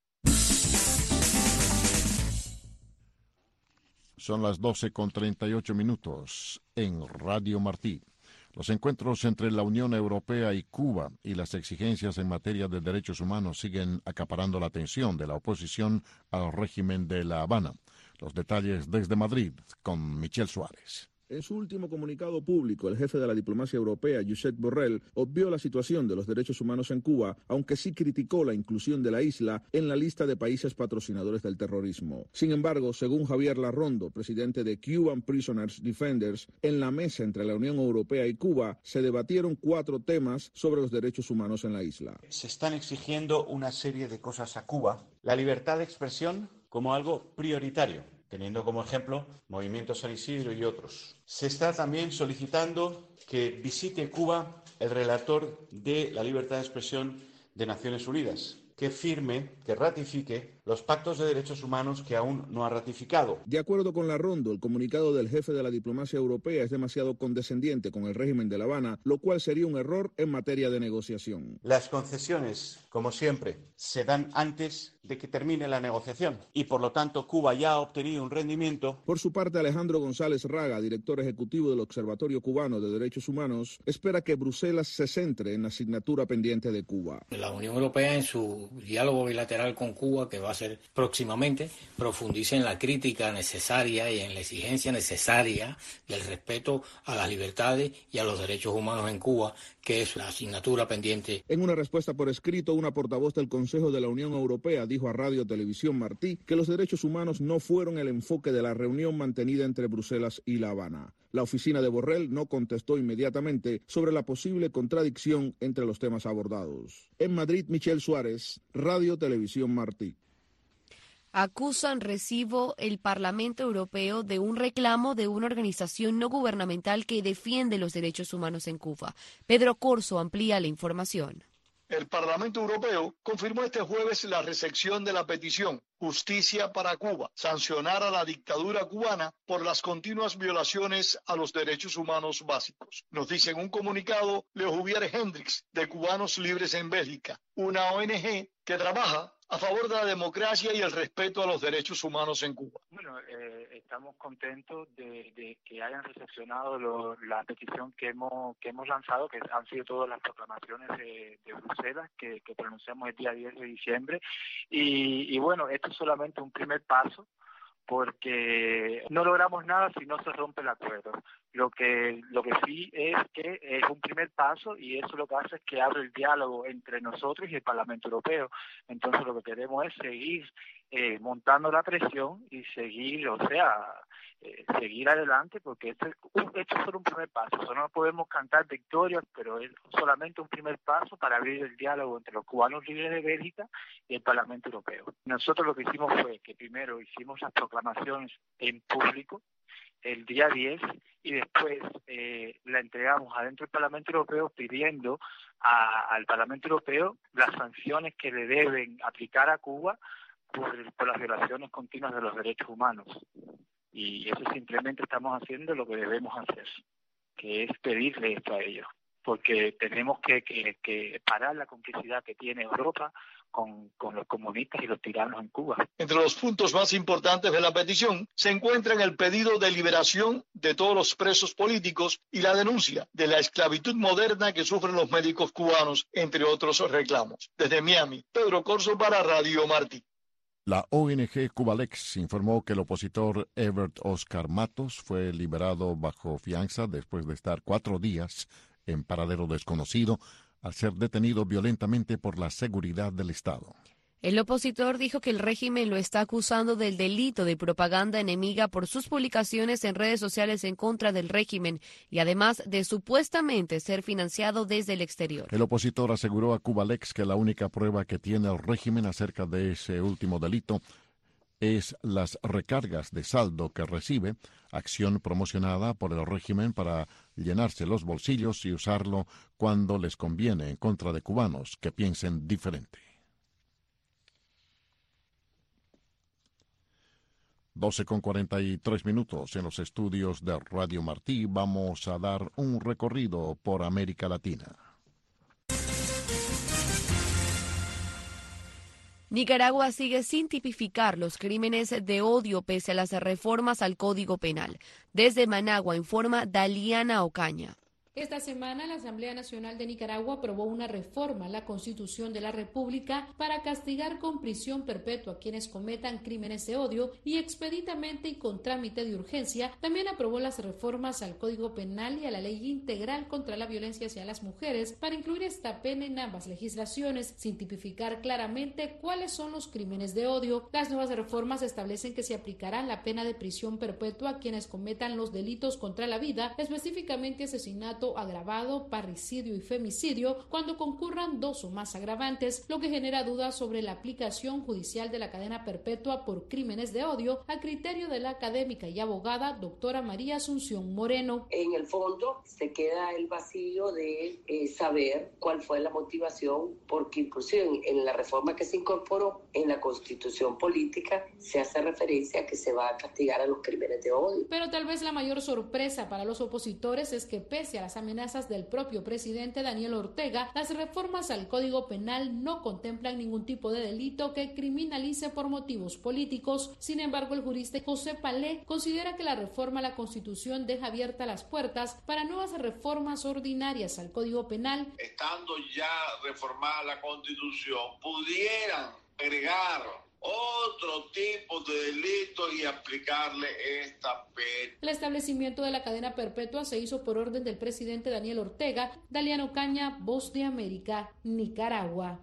Son las 12:38 en Radio Martí. Los encuentros entre la Unión Europea y Cuba y las exigencias en materia de derechos humanos siguen acaparando la atención de la oposición al régimen de La Habana. Los detalles desde Madrid con Michel Suárez. En su último comunicado público, el jefe de la diplomacia europea, Josep Borrell, obvió la situación de los derechos humanos en Cuba, aunque sí criticó la inclusión de la isla en la lista de países patrocinadores del terrorismo. Sin embargo, según Javier Larrondo, presidente de Cuban Prisoners Defenders, en la mesa entre la Unión Europea y Cuba se debatieron 4 temas sobre los derechos humanos en la isla. Se están exigiendo una serie de cosas a Cuba. La libertad de expresión como algo prioritario. teniendo como ejemplo Movimiento San Isidro y otros. Se está también solicitando que visite Cuba el relator de la libertad de expresión de Naciones Unidas, que firme, que ratifique los pactos de derechos humanos que aún no ha ratificado. De acuerdo con La Rondo, el comunicado del jefe de la diplomacia europea es demasiado condescendiente con el régimen de La Habana, lo cual sería un error en materia de negociación. Las concesiones, como siempre, se dan antes de que termine la negociación y, por lo tanto, Cuba ya ha obtenido un rendimiento. Por su parte, Alejandro González Raga, director ejecutivo del Observatorio Cubano de Derechos Humanos, espera que Bruselas se centre en la asignatura pendiente de Cuba. La Unión Europea, en su diálogo bilateral con Cuba, que va a ser próximamente, profundice en la crítica necesaria y en la exigencia necesaria del respeto a las libertades y a los derechos humanos en Cuba, que es la asignatura pendiente. En una respuesta por escrito, una portavoz del Consejo de la Unión Europea dijo a Radio Televisión Martí que los derechos humanos no fueron el enfoque de la reunión mantenida entre Bruselas y La Habana. La oficina de Borrell no contestó inmediatamente sobre la posible contradicción entre los temas abordados. En Madrid, Michelle Suárez, Radio Televisión Martí. Acusan recibo el Parlamento Europeo de un reclamo de una organización no gubernamental que defiende los derechos humanos en Cuba. Pedro Corso amplía la información. El Parlamento Europeo confirmó este jueves la recepción de la petición Justicia para Cuba, sancionar a la dictadura cubana por las continuas violaciones a los derechos humanos básicos. Nos dice en un comunicado Leo Juvier Hendrix, de Cubanos Libres en Bélgica, una ONG que trabaja a favor de la democracia y el respeto a los derechos humanos en Cuba. Bueno, estamos contentos de que hayan recepcionado la petición que hemos lanzado, que han sido todas las proclamaciones de Bruselas que pronunciamos el día 10 de diciembre. Y bueno, esto es solamente un primer paso, porque no logramos nada si no se rompe el acuerdo. Lo que sí es que es un primer paso, y eso lo que hace es que abre el diálogo entre nosotros y el Parlamento Europeo. Entonces lo que queremos es seguir montando la presión y seguir adelante, porque esto es solo un primer paso. No podemos cantar victorias, pero es solamente un primer paso para abrir el diálogo entre los cubanos libres de Bélgica y el Parlamento Europeo. Nosotros lo que hicimos fue que primero hicimos las proclamaciones en público el día 10 y después la entregamos adentro del Parlamento Europeo pidiendo al Parlamento Europeo las sanciones que le deben aplicar a Cuba por las violaciones continuas de los derechos humanos. Y eso simplemente estamos haciendo lo que debemos hacer, que es pedirle esto a ellos, porque tenemos que parar la complicidad que tiene Europa con los comunistas y los tiranos en Cuba. Entre los puntos más importantes de la petición se encuentran el pedido de liberación de todos los presos políticos y la denuncia de la esclavitud moderna que sufren los médicos cubanos, entre otros reclamos. Desde Miami, Pedro Corso para Radio Martí. La ONG Cubalex informó que el opositor Ebert Oscar Matos fue liberado bajo fianza después de estar 4 días en paradero desconocido al ser detenido violentamente por la seguridad del Estado. El opositor dijo que el régimen lo está acusando del delito de propaganda enemiga por sus publicaciones en redes sociales en contra del régimen y además de supuestamente ser financiado desde el exterior. El opositor aseguró a Cubalex que la única prueba que tiene el régimen acerca de ese último delito es las recargas de saldo que recibe, acción promocionada por el régimen para llenarse los bolsillos y usarlo cuando les conviene en contra de cubanos que piensen diferente. 12:43 en los estudios de Radio Martí. Vamos a dar un recorrido por América Latina. Nicaragua sigue sin tipificar los crímenes de odio pese a las reformas al Código Penal. Desde Managua informa Daliana Ocaña. Esta semana la Asamblea Nacional de Nicaragua aprobó una reforma a la Constitución de la República para castigar con prisión perpetua a quienes cometan crímenes de odio y expeditamente y con trámite de urgencia. También aprobó las reformas al Código Penal y a la Ley Integral contra la Violencia hacia las Mujeres para incluir esta pena en ambas legislaciones, sin tipificar claramente cuáles son los crímenes de odio. Las nuevas reformas establecen que se aplicará la pena de prisión perpetua a quienes cometan los delitos contra la vida, específicamente asesinato, asesinato agravado, parricidio y femicidio cuando concurran 2 o más agravantes, lo que genera dudas sobre la aplicación judicial de la cadena perpetua por crímenes de odio, a criterio de la académica y abogada doctora María Asunción Moreno. En el fondo se queda el vacío de saber cuál fue la motivación, porque inclusive en la reforma que se incorporó en la Constitución política se hace referencia a que se va a castigar a los crímenes de odio. Pero tal vez la mayor sorpresa para los opositores es que, pese a las amenazas del propio presidente Daniel Ortega, las reformas al Código Penal no contemplan ningún tipo de delito que criminalice por motivos políticos. Sin embargo, el jurista José Palé considera que la reforma a la Constitución deja abiertas las puertas para nuevas reformas ordinarias al Código Penal. Estando ya reformada la Constitución, pudieran agregar otro tipo de delito y aplicarle esta pena. El establecimiento de la cadena perpetua se hizo por orden del presidente Daniel Ortega. Daliano Caña, Voz de América, Nicaragua.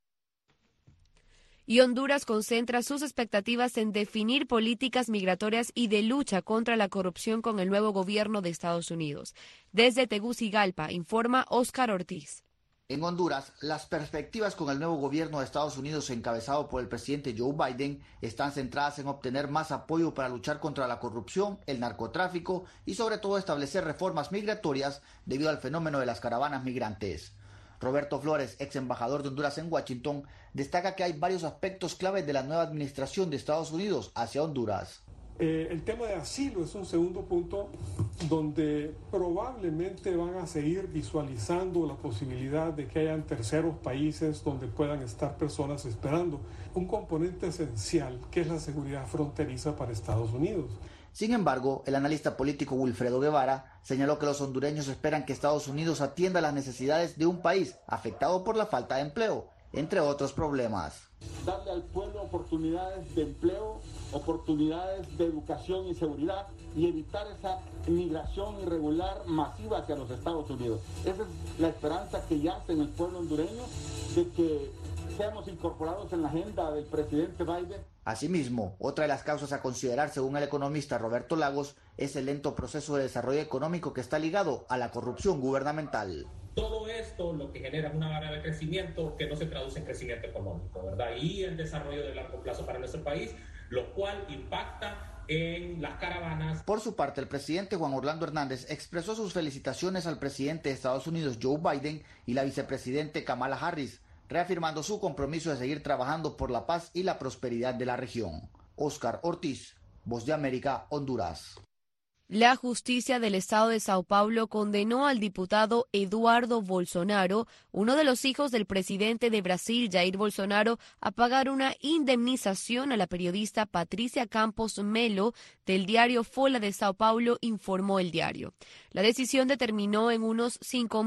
Y Honduras concentra sus expectativas en definir políticas migratorias y de lucha contra la corrupción con el nuevo gobierno de Estados Unidos. Desde Tegucigalpa, informa Óscar Ortiz. En Honduras, las perspectivas con el nuevo gobierno de Estados Unidos encabezado por el presidente Joe Biden están centradas en obtener más apoyo para luchar contra la corrupción, el narcotráfico y sobre todo establecer reformas migratorias debido al fenómeno de las caravanas migrantes. Roberto Flores, ex embajador de Honduras en Washington, destaca que hay varios aspectos claves de la nueva administración de Estados Unidos hacia Honduras. El tema de asilo es un segundo punto donde probablemente van a seguir visualizando la posibilidad de que hayan terceros países donde puedan estar personas esperando. Un componente esencial que es la seguridad fronteriza para Estados Unidos. Sin embargo, el analista político Wilfredo Guevara señaló que los hondureños esperan que Estados Unidos atienda las necesidades de un país afectado por la falta de empleo, entre otros problemas. Darle al pueblo oportunidades de empleo, oportunidades de educación y seguridad y evitar esa migración irregular masiva hacia los Estados Unidos. Esa es la esperanza que yace en el pueblo hondureño de que seamos incorporados en la agenda del presidente Biden. Asimismo, otra de las causas a considerar, según el economista Roberto Lagos, es el lento proceso de desarrollo económico que está ligado a la corrupción gubernamental. Todo esto lo que genera es una barrera de crecimiento que no se traduce en crecimiento económico, ¿verdad? Y el desarrollo de largo plazo para nuestro país, lo cual impacta en las caravanas. Por su parte, el presidente Juan Orlando Hernández expresó sus felicitaciones al presidente de Estados Unidos, Joe Biden, y la vicepresidente Kamala Harris, reafirmando su compromiso de seguir trabajando por la paz y la prosperidad de la región. Óscar Ortiz, Voz de América, Honduras. La justicia del estado de Sao Paulo condenó al diputado Eduardo Bolsonaro, uno de los hijos del presidente de Brasil, Jair Bolsonaro, a pagar una indemnización a la periodista Patricia Campos Melo del diario Folha de Sao Paulo, informó el diario. La decisión determinó en unos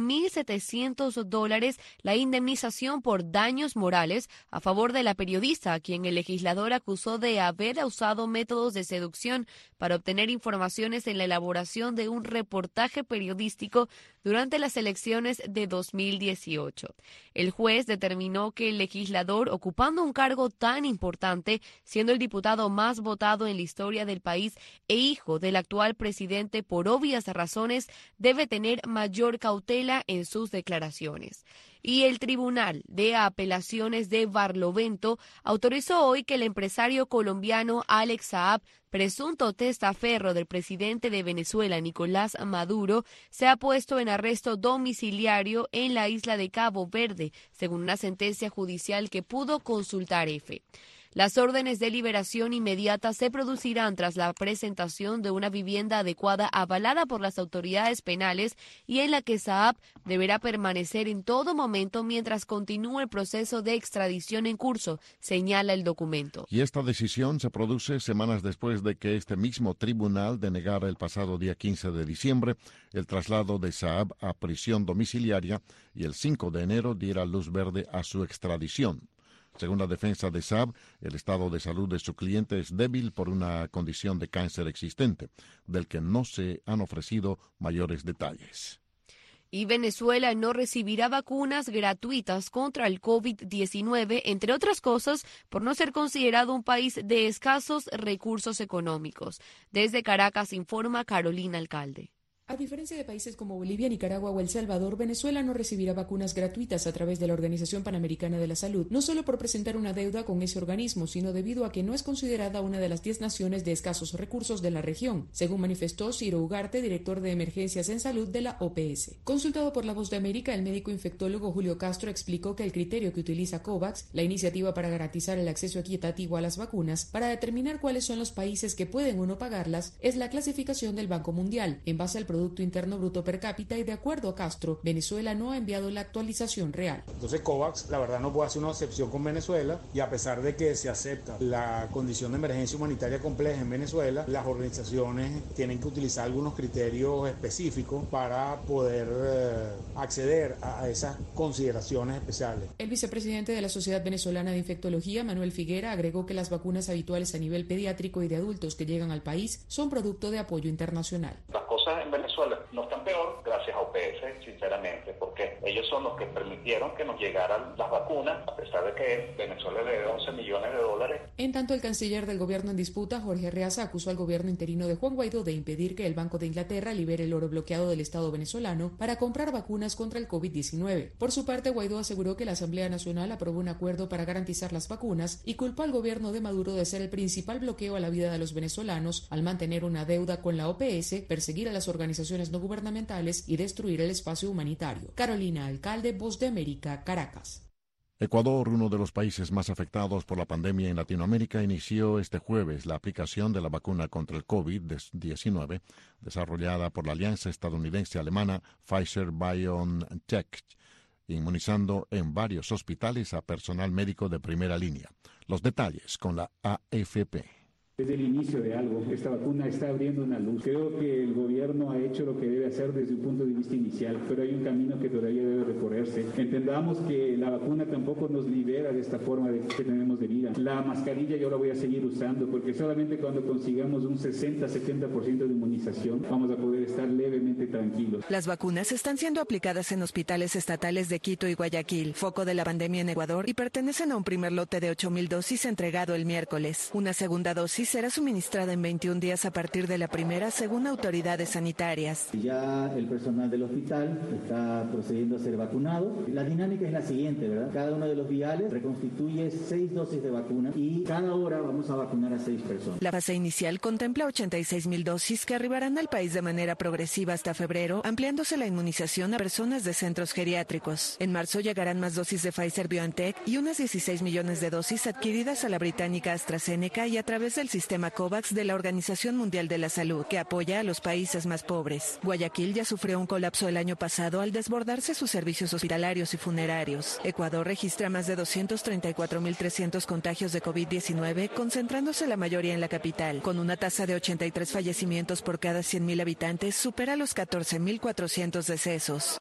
$5.700 la indemnización por daños morales a favor de la periodista, a quien el legislador acusó de haber usado métodos de seducción para obtener informaciones en la elaboración de un reportaje periodístico durante las elecciones de 2018. El juez determinó que el legislador, ocupando un cargo tan importante, siendo el diputado más votado en la historia del país e hijo del actual presidente por obvias razones, debe tener mayor cautela en sus declaraciones. Y el Tribunal de Apelaciones de Barlovento autorizó hoy que el empresario colombiano Alex Saab, presunto testaferro del presidente de Venezuela, Nicolás Maduro, sea puesto en arresto domiciliario en la isla de Cabo Verde, según una sentencia judicial que pudo consultar EFE. Las órdenes de liberación inmediata se producirán tras la presentación de una vivienda adecuada avalada por las autoridades penales y en la que Saab deberá permanecer en todo momento mientras continúe el proceso de extradición en curso, señala el documento. Y esta decisión se produce semanas después de que este mismo tribunal denegara el pasado día 15 de diciembre el traslado de Saab a prisión domiciliaria y el 5 de enero diera luz verde a su extradición. Según la defensa de Saab, el estado de salud de su cliente es débil por una condición de cáncer existente, del que no se han ofrecido mayores detalles. Y Venezuela no recibirá vacunas gratuitas contra el COVID-19, entre otras cosas, por no ser considerado un país de escasos recursos económicos. Desde Caracas informa Carolina Alcalde. A diferencia de países como Bolivia, Nicaragua o El Salvador, Venezuela no recibirá vacunas gratuitas a través de la Organización Panamericana de la Salud, no solo por presentar una deuda con ese organismo, sino debido a que no es considerada una de las 10 naciones de escasos recursos de la región, según manifestó Ciro Ugarte, director de Emergencias en Salud de la OPS. Consultado por La Voz de América, el médico infectólogo Julio Castro explicó que el criterio que utiliza COVAX, la iniciativa para garantizar el acceso equitativo a las vacunas, para determinar cuáles son los países que pueden o no pagarlas, es la clasificación del Banco Mundial, en base al Producto Interno Bruto per cápita, y de acuerdo a Castro, Venezuela no ha enviado la actualización real. Entonces COVAX, la verdad, no puede hacer una excepción con Venezuela, y a pesar de que se acepta la condición de emergencia humanitaria compleja en Venezuela, las organizaciones tienen que utilizar algunos criterios específicos para poder acceder a esas consideraciones especiales. El vicepresidente de la Sociedad Venezolana de Infectología, Manuel Figuera, agregó que las vacunas habituales a nivel pediátrico y de adultos que llegan al país son producto de apoyo internacional. Las cosas en Venezuela no están peor gracias a OPS, sinceramente, porque ellos son los que permitieron que nos llegaran las vacunas, a pesar de que Venezuela le dio $11 millones. En tanto, el canciller del gobierno en disputa, Jorge Reaza, acusó al gobierno interino de Juan Guaidó de impedir que el Banco de Inglaterra libere el oro bloqueado del Estado venezolano para comprar vacunas contra el COVID-19. Por su parte, Guaidó aseguró que la Asamblea Nacional aprobó un acuerdo para garantizar las vacunas y culpó al gobierno de Maduro de ser el principal bloqueo a la vida de los venezolanos al mantener una deuda con la OPS, perseguir a las organizaciones no gubernamentales y destruir el espacio humanitario. Carolina Alcalde, Voz de América, Caracas. Ecuador, uno de los países más afectados por la pandemia en Latinoamérica, inició este jueves la aplicación de la vacuna contra el COVID-19 desarrollada por la alianza estadounidense-alemana Pfizer-BioNTech, inmunizando en varios hospitales a personal médico de primera línea. Los detalles con la AFP. Es el inicio de algo. Esta vacuna está abriendo una luz. Creo que el gobierno ha hecho lo que debe hacer desde un punto de vista inicial, pero hay un camino que todavía debe recorrerse. Entendamos que la vacuna tampoco nos libera de esta forma que tenemos de vida. La mascarilla yo la voy a seguir usando porque solamente cuando consigamos un 60-70% de inmunización vamos a poder estar levemente tranquilos. Las vacunas están siendo aplicadas en hospitales estatales de Quito y Guayaquil, foco de la pandemia en Ecuador, y pertenecen a un primer lote de 8,000 dosis entregado el miércoles. Una segunda dosis será suministrada en 21 días a partir de la primera, según autoridades sanitarias. Ya el personal del hospital está procediendo a ser vacunado. La dinámica es la siguiente, ¿verdad? Cada uno de los viales reconstituye 6 dosis de vacuna y cada hora vamos a vacunar a 6 personas. La fase inicial contempla 86,000 dosis que arribarán al país de manera progresiva hasta febrero, ampliándose la inmunización a personas de centros geriátricos. En marzo llegarán más dosis de Pfizer-BioNTech y unas 16 millones de dosis adquiridas a la británica AstraZeneca y a través del sistema COVAX de la Organización Mundial de la Salud, que apoya a los países más pobres. Guayaquil ya sufrió un colapso el año pasado al desbordarse sus servicios hospitalarios y funerarios. Ecuador registra más de 234.300 contagios de COVID-19, concentrándose la mayoría en la capital. Con una tasa de 83 fallecimientos por cada 100.000 habitantes, supera los 14.400 decesos.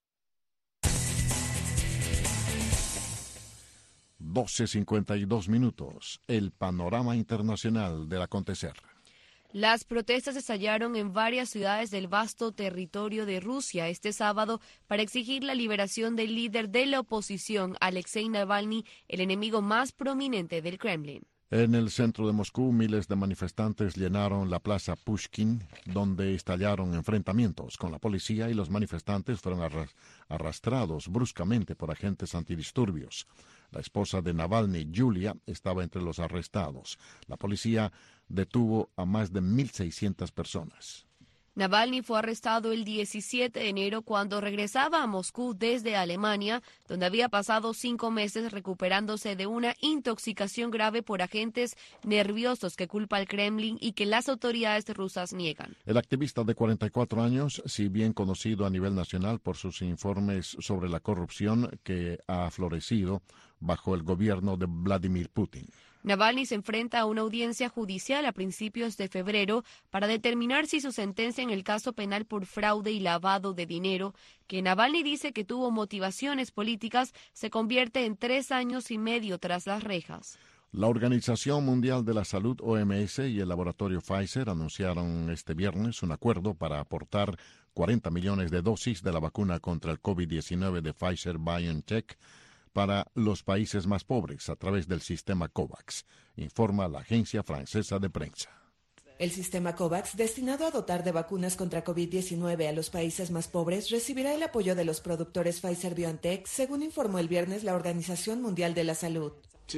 12:52. El panorama internacional del acontecer. Las protestas estallaron en varias ciudades del vasto territorio de Rusia este sábado para exigir la liberación del líder de la oposición, Alexei Navalny, el enemigo más prominente del Kremlin. En el centro de Moscú, miles de manifestantes llenaron la plaza Pushkin, donde estallaron enfrentamientos con la policía y los manifestantes fueron arrastrados bruscamente por agentes antidisturbios. La esposa de Navalny, Yulia, estaba entre los arrestados. La policía detuvo a más de 1.600 personas. Navalny fue arrestado el 17 de enero cuando regresaba a Moscú desde Alemania, donde había pasado 5 meses recuperándose de una intoxicación grave por agentes nerviosos que culpa al Kremlin y que las autoridades rusas niegan. El activista de 44 años, si bien conocido a nivel nacional por sus informes sobre la corrupción que ha florecido bajo el gobierno de Vladimir Putin. Navalny se enfrenta a una audiencia judicial a principios de febrero para determinar si su sentencia en el caso penal por fraude y lavado de dinero, que Navalny dice que tuvo motivaciones políticas, se convierte en 3 años y medio tras las rejas. La Organización Mundial de la Salud, OMS, y el laboratorio Pfizer anunciaron este viernes un acuerdo para aportar 40 millones de dosis de la vacuna contra el COVID-19 de Pfizer-BioNTech para los países más pobres a través del sistema COVAX, informa la agencia francesa de prensa. El sistema COVAX, destinado a dotar de vacunas contra COVID-19 a los países más pobres, recibirá el apoyo de los productores Pfizer-BioNTech, según informó el viernes la Organización Mundial de la Salud.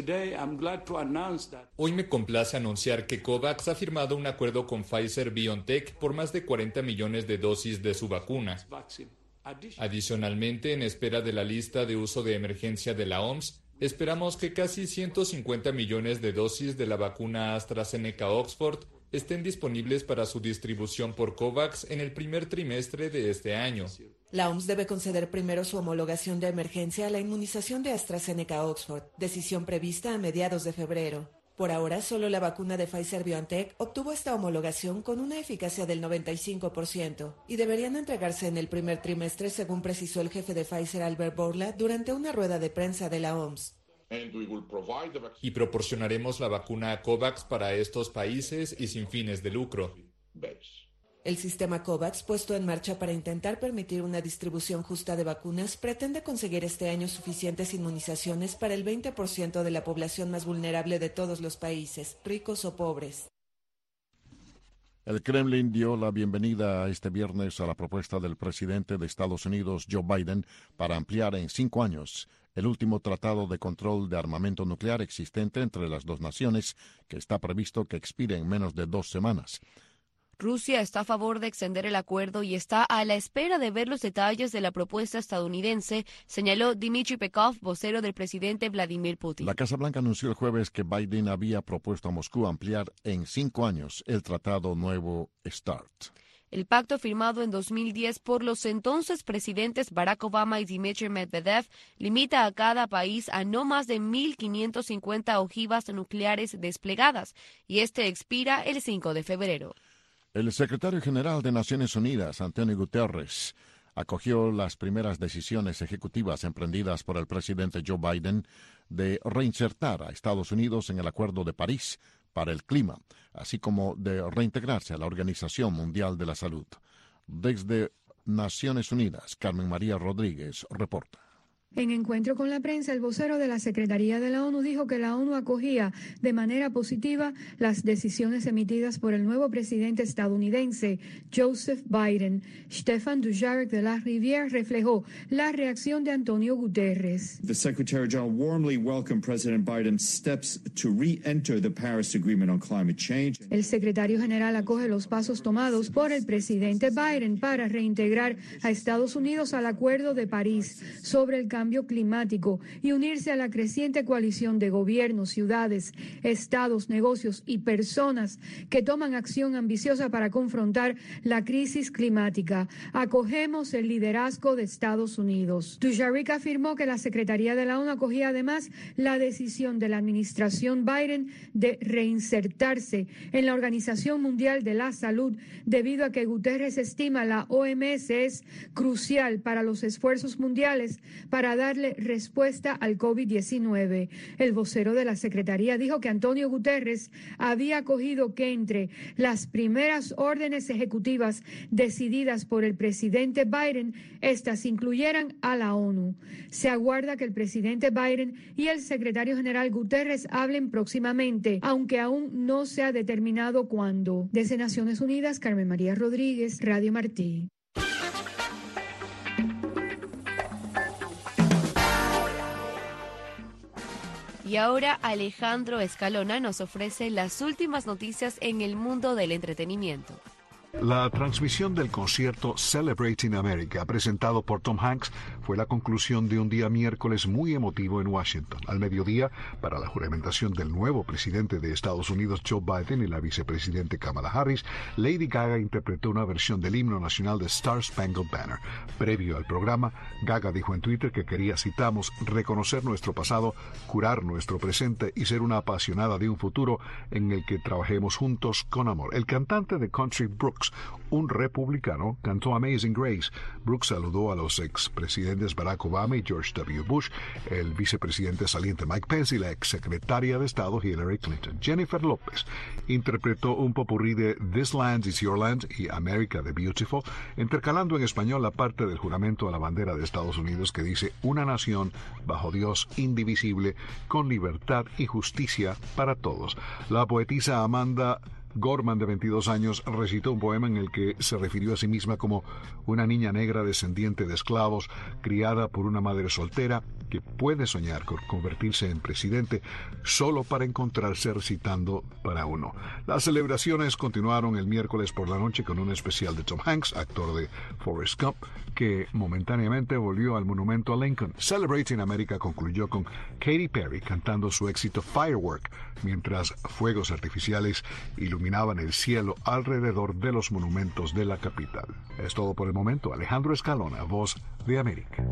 Hoy me complace anunciar que COVAX ha firmado un acuerdo con Pfizer-BioNTech por más de 40 millones de dosis de su vacuna. Adicionalmente, en espera de la lista de uso de emergencia de la OMS, esperamos que casi 150 millones de dosis de la vacuna AstraZeneca Oxford estén disponibles para su distribución por COVAX en el primer trimestre de este año. La OMS debe conceder primero su homologación de emergencia a la inmunización de AstraZeneca Oxford, decisión prevista a mediados de febrero. Por ahora, solo la vacuna de Pfizer-BioNTech obtuvo esta homologación con una eficacia del 95% y deberían entregarse en el primer trimestre, según precisó el jefe de Pfizer, Albert Bourla, durante una rueda de prensa de la OMS. Y proporcionaremos la vacuna COVAX para estos países y sin fines de lucro. El sistema COVAX, puesto en marcha para intentar permitir una distribución justa de vacunas, pretende conseguir este año suficientes inmunizaciones para el 20% de la población más vulnerable de todos los países, ricos o pobres. El Kremlin dio la bienvenida este viernes a la propuesta del presidente de Estados Unidos, Joe Biden, para ampliar en 5 años el último tratado de control de armamento nuclear existente entre las dos naciones, que está previsto que expire en menos de 2 semanas. Rusia está a favor de extender el acuerdo y está a la espera de ver los detalles de la propuesta estadounidense, señaló Dmitry Peskov, vocero del presidente Vladimir Putin. La Casa Blanca anunció el jueves que Biden había propuesto a Moscú ampliar en 5 años el tratado nuevo START. El pacto firmado en 2010 por los entonces presidentes Barack Obama y Dmitry Medvedev limita a cada país a no más de 1.550 ojivas nucleares desplegadas, y este expira el 5 de febrero. El secretario general de Naciones Unidas, Antonio Guterres, acogió las primeras decisiones ejecutivas emprendidas por el presidente Joe Biden de reinsertar a Estados Unidos en el Acuerdo de París para el clima, así como de reintegrarse a la Organización Mundial de la Salud. Desde Naciones Unidas, Carmen María Rodríguez reporta. En encuentro con la prensa, el vocero de la Secretaría de la ONU dijo que la ONU acogía de manera positiva las decisiones emitidas por el nuevo presidente estadounidense, Joseph Biden. Stéphane Dujarric de la Rivière reflejó la reacción de Antonio Guterres. The Secretary General warmly welcomed President Biden's steps to re-enter the Paris Agreement on climate change. El secretario general acoge los pasos tomados por el presidente Biden para reintegrar a Estados Unidos al Acuerdo de París sobre el cambio climático y unirse a la creciente coalición de gobiernos, ciudades, estados, negocios y personas que toman acción ambiciosa para confrontar la crisis climática. Acogemos el liderazgo de Estados Unidos. Dujarric afirmó que la Secretaría de la ONU acogía además la decisión de la administración Biden de reinsertarse en la Organización Mundial de la Salud, debido a que Guterres estima la OMS es crucial para los esfuerzos mundiales para darle respuesta al COVID-19. El vocero de la Secretaría dijo que Antonio Guterres había acogido que entre las primeras órdenes ejecutivas decididas por el presidente Biden, estas incluyeran a la ONU. Se aguarda que el presidente Biden y el secretario general Guterres hablen próximamente, aunque aún no se ha determinado cuándo. Desde Naciones Unidas, Carmen María Rodríguez, Radio Martí. Y ahora Alejandro Escalona nos ofrece las últimas noticias en el mundo del entretenimiento. La transmisión del concierto Celebrating America, presentado por Tom Hanks, fue la conclusión de un día miércoles muy emotivo en Washington. Al mediodía, para la juramentación del nuevo presidente de Estados Unidos, Joe Biden, y la vicepresidente Kamala Harris, Lady Gaga interpretó una versión del himno nacional de Star Spangled Banner. Previo al programa, Gaga dijo en Twitter que quería, citamos, reconocer nuestro pasado, curar nuestro presente y ser una apasionada de un futuro en el que trabajemos juntos con amor. El cantante de country Brooks, un republicano, cantó Amazing Grace. Brooks saludó a los expresidentes Barack Obama y George W. Bush, el vicepresidente saliente Mike Pence y la exsecretaria de Estado Hillary Clinton. Jennifer López interpretó un popurrí de This Land is Your Land y America the Beautiful, intercalando en español la parte del juramento a la bandera de Estados Unidos que dice: una nación bajo Dios, indivisible, con libertad y justicia para todos. La poetisa Amanda Gorman, de 22 años, recitó un poema en el que se refirió a sí misma como una niña negra descendiente de esclavos, criada por una madre soltera que puede soñar con convertirse en presidente solo para encontrarse recitando para uno. Las celebraciones continuaron el miércoles por la noche con un especial de Tom Hanks, actor de Forrest Gump, que momentáneamente volvió al monumento a Lincoln. Celebrating America concluyó con Katy Perry cantando su éxito Firework, mientras fuegos artificiales iluminaban el cielo alrededor de los monumentos de la capital. Es todo por el momento. Alejandro Escalona, Voz de América.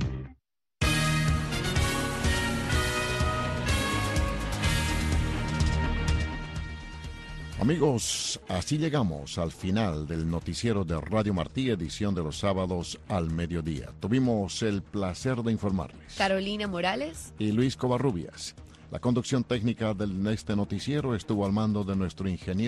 Amigos, así llegamos al final del noticiero de Radio Martí, edición de los sábados al mediodía. Tuvimos el placer de informarles Carolina Morales y Luis Covarrubias. La conducción técnica de este noticiero estuvo al mando de nuestro ingeniero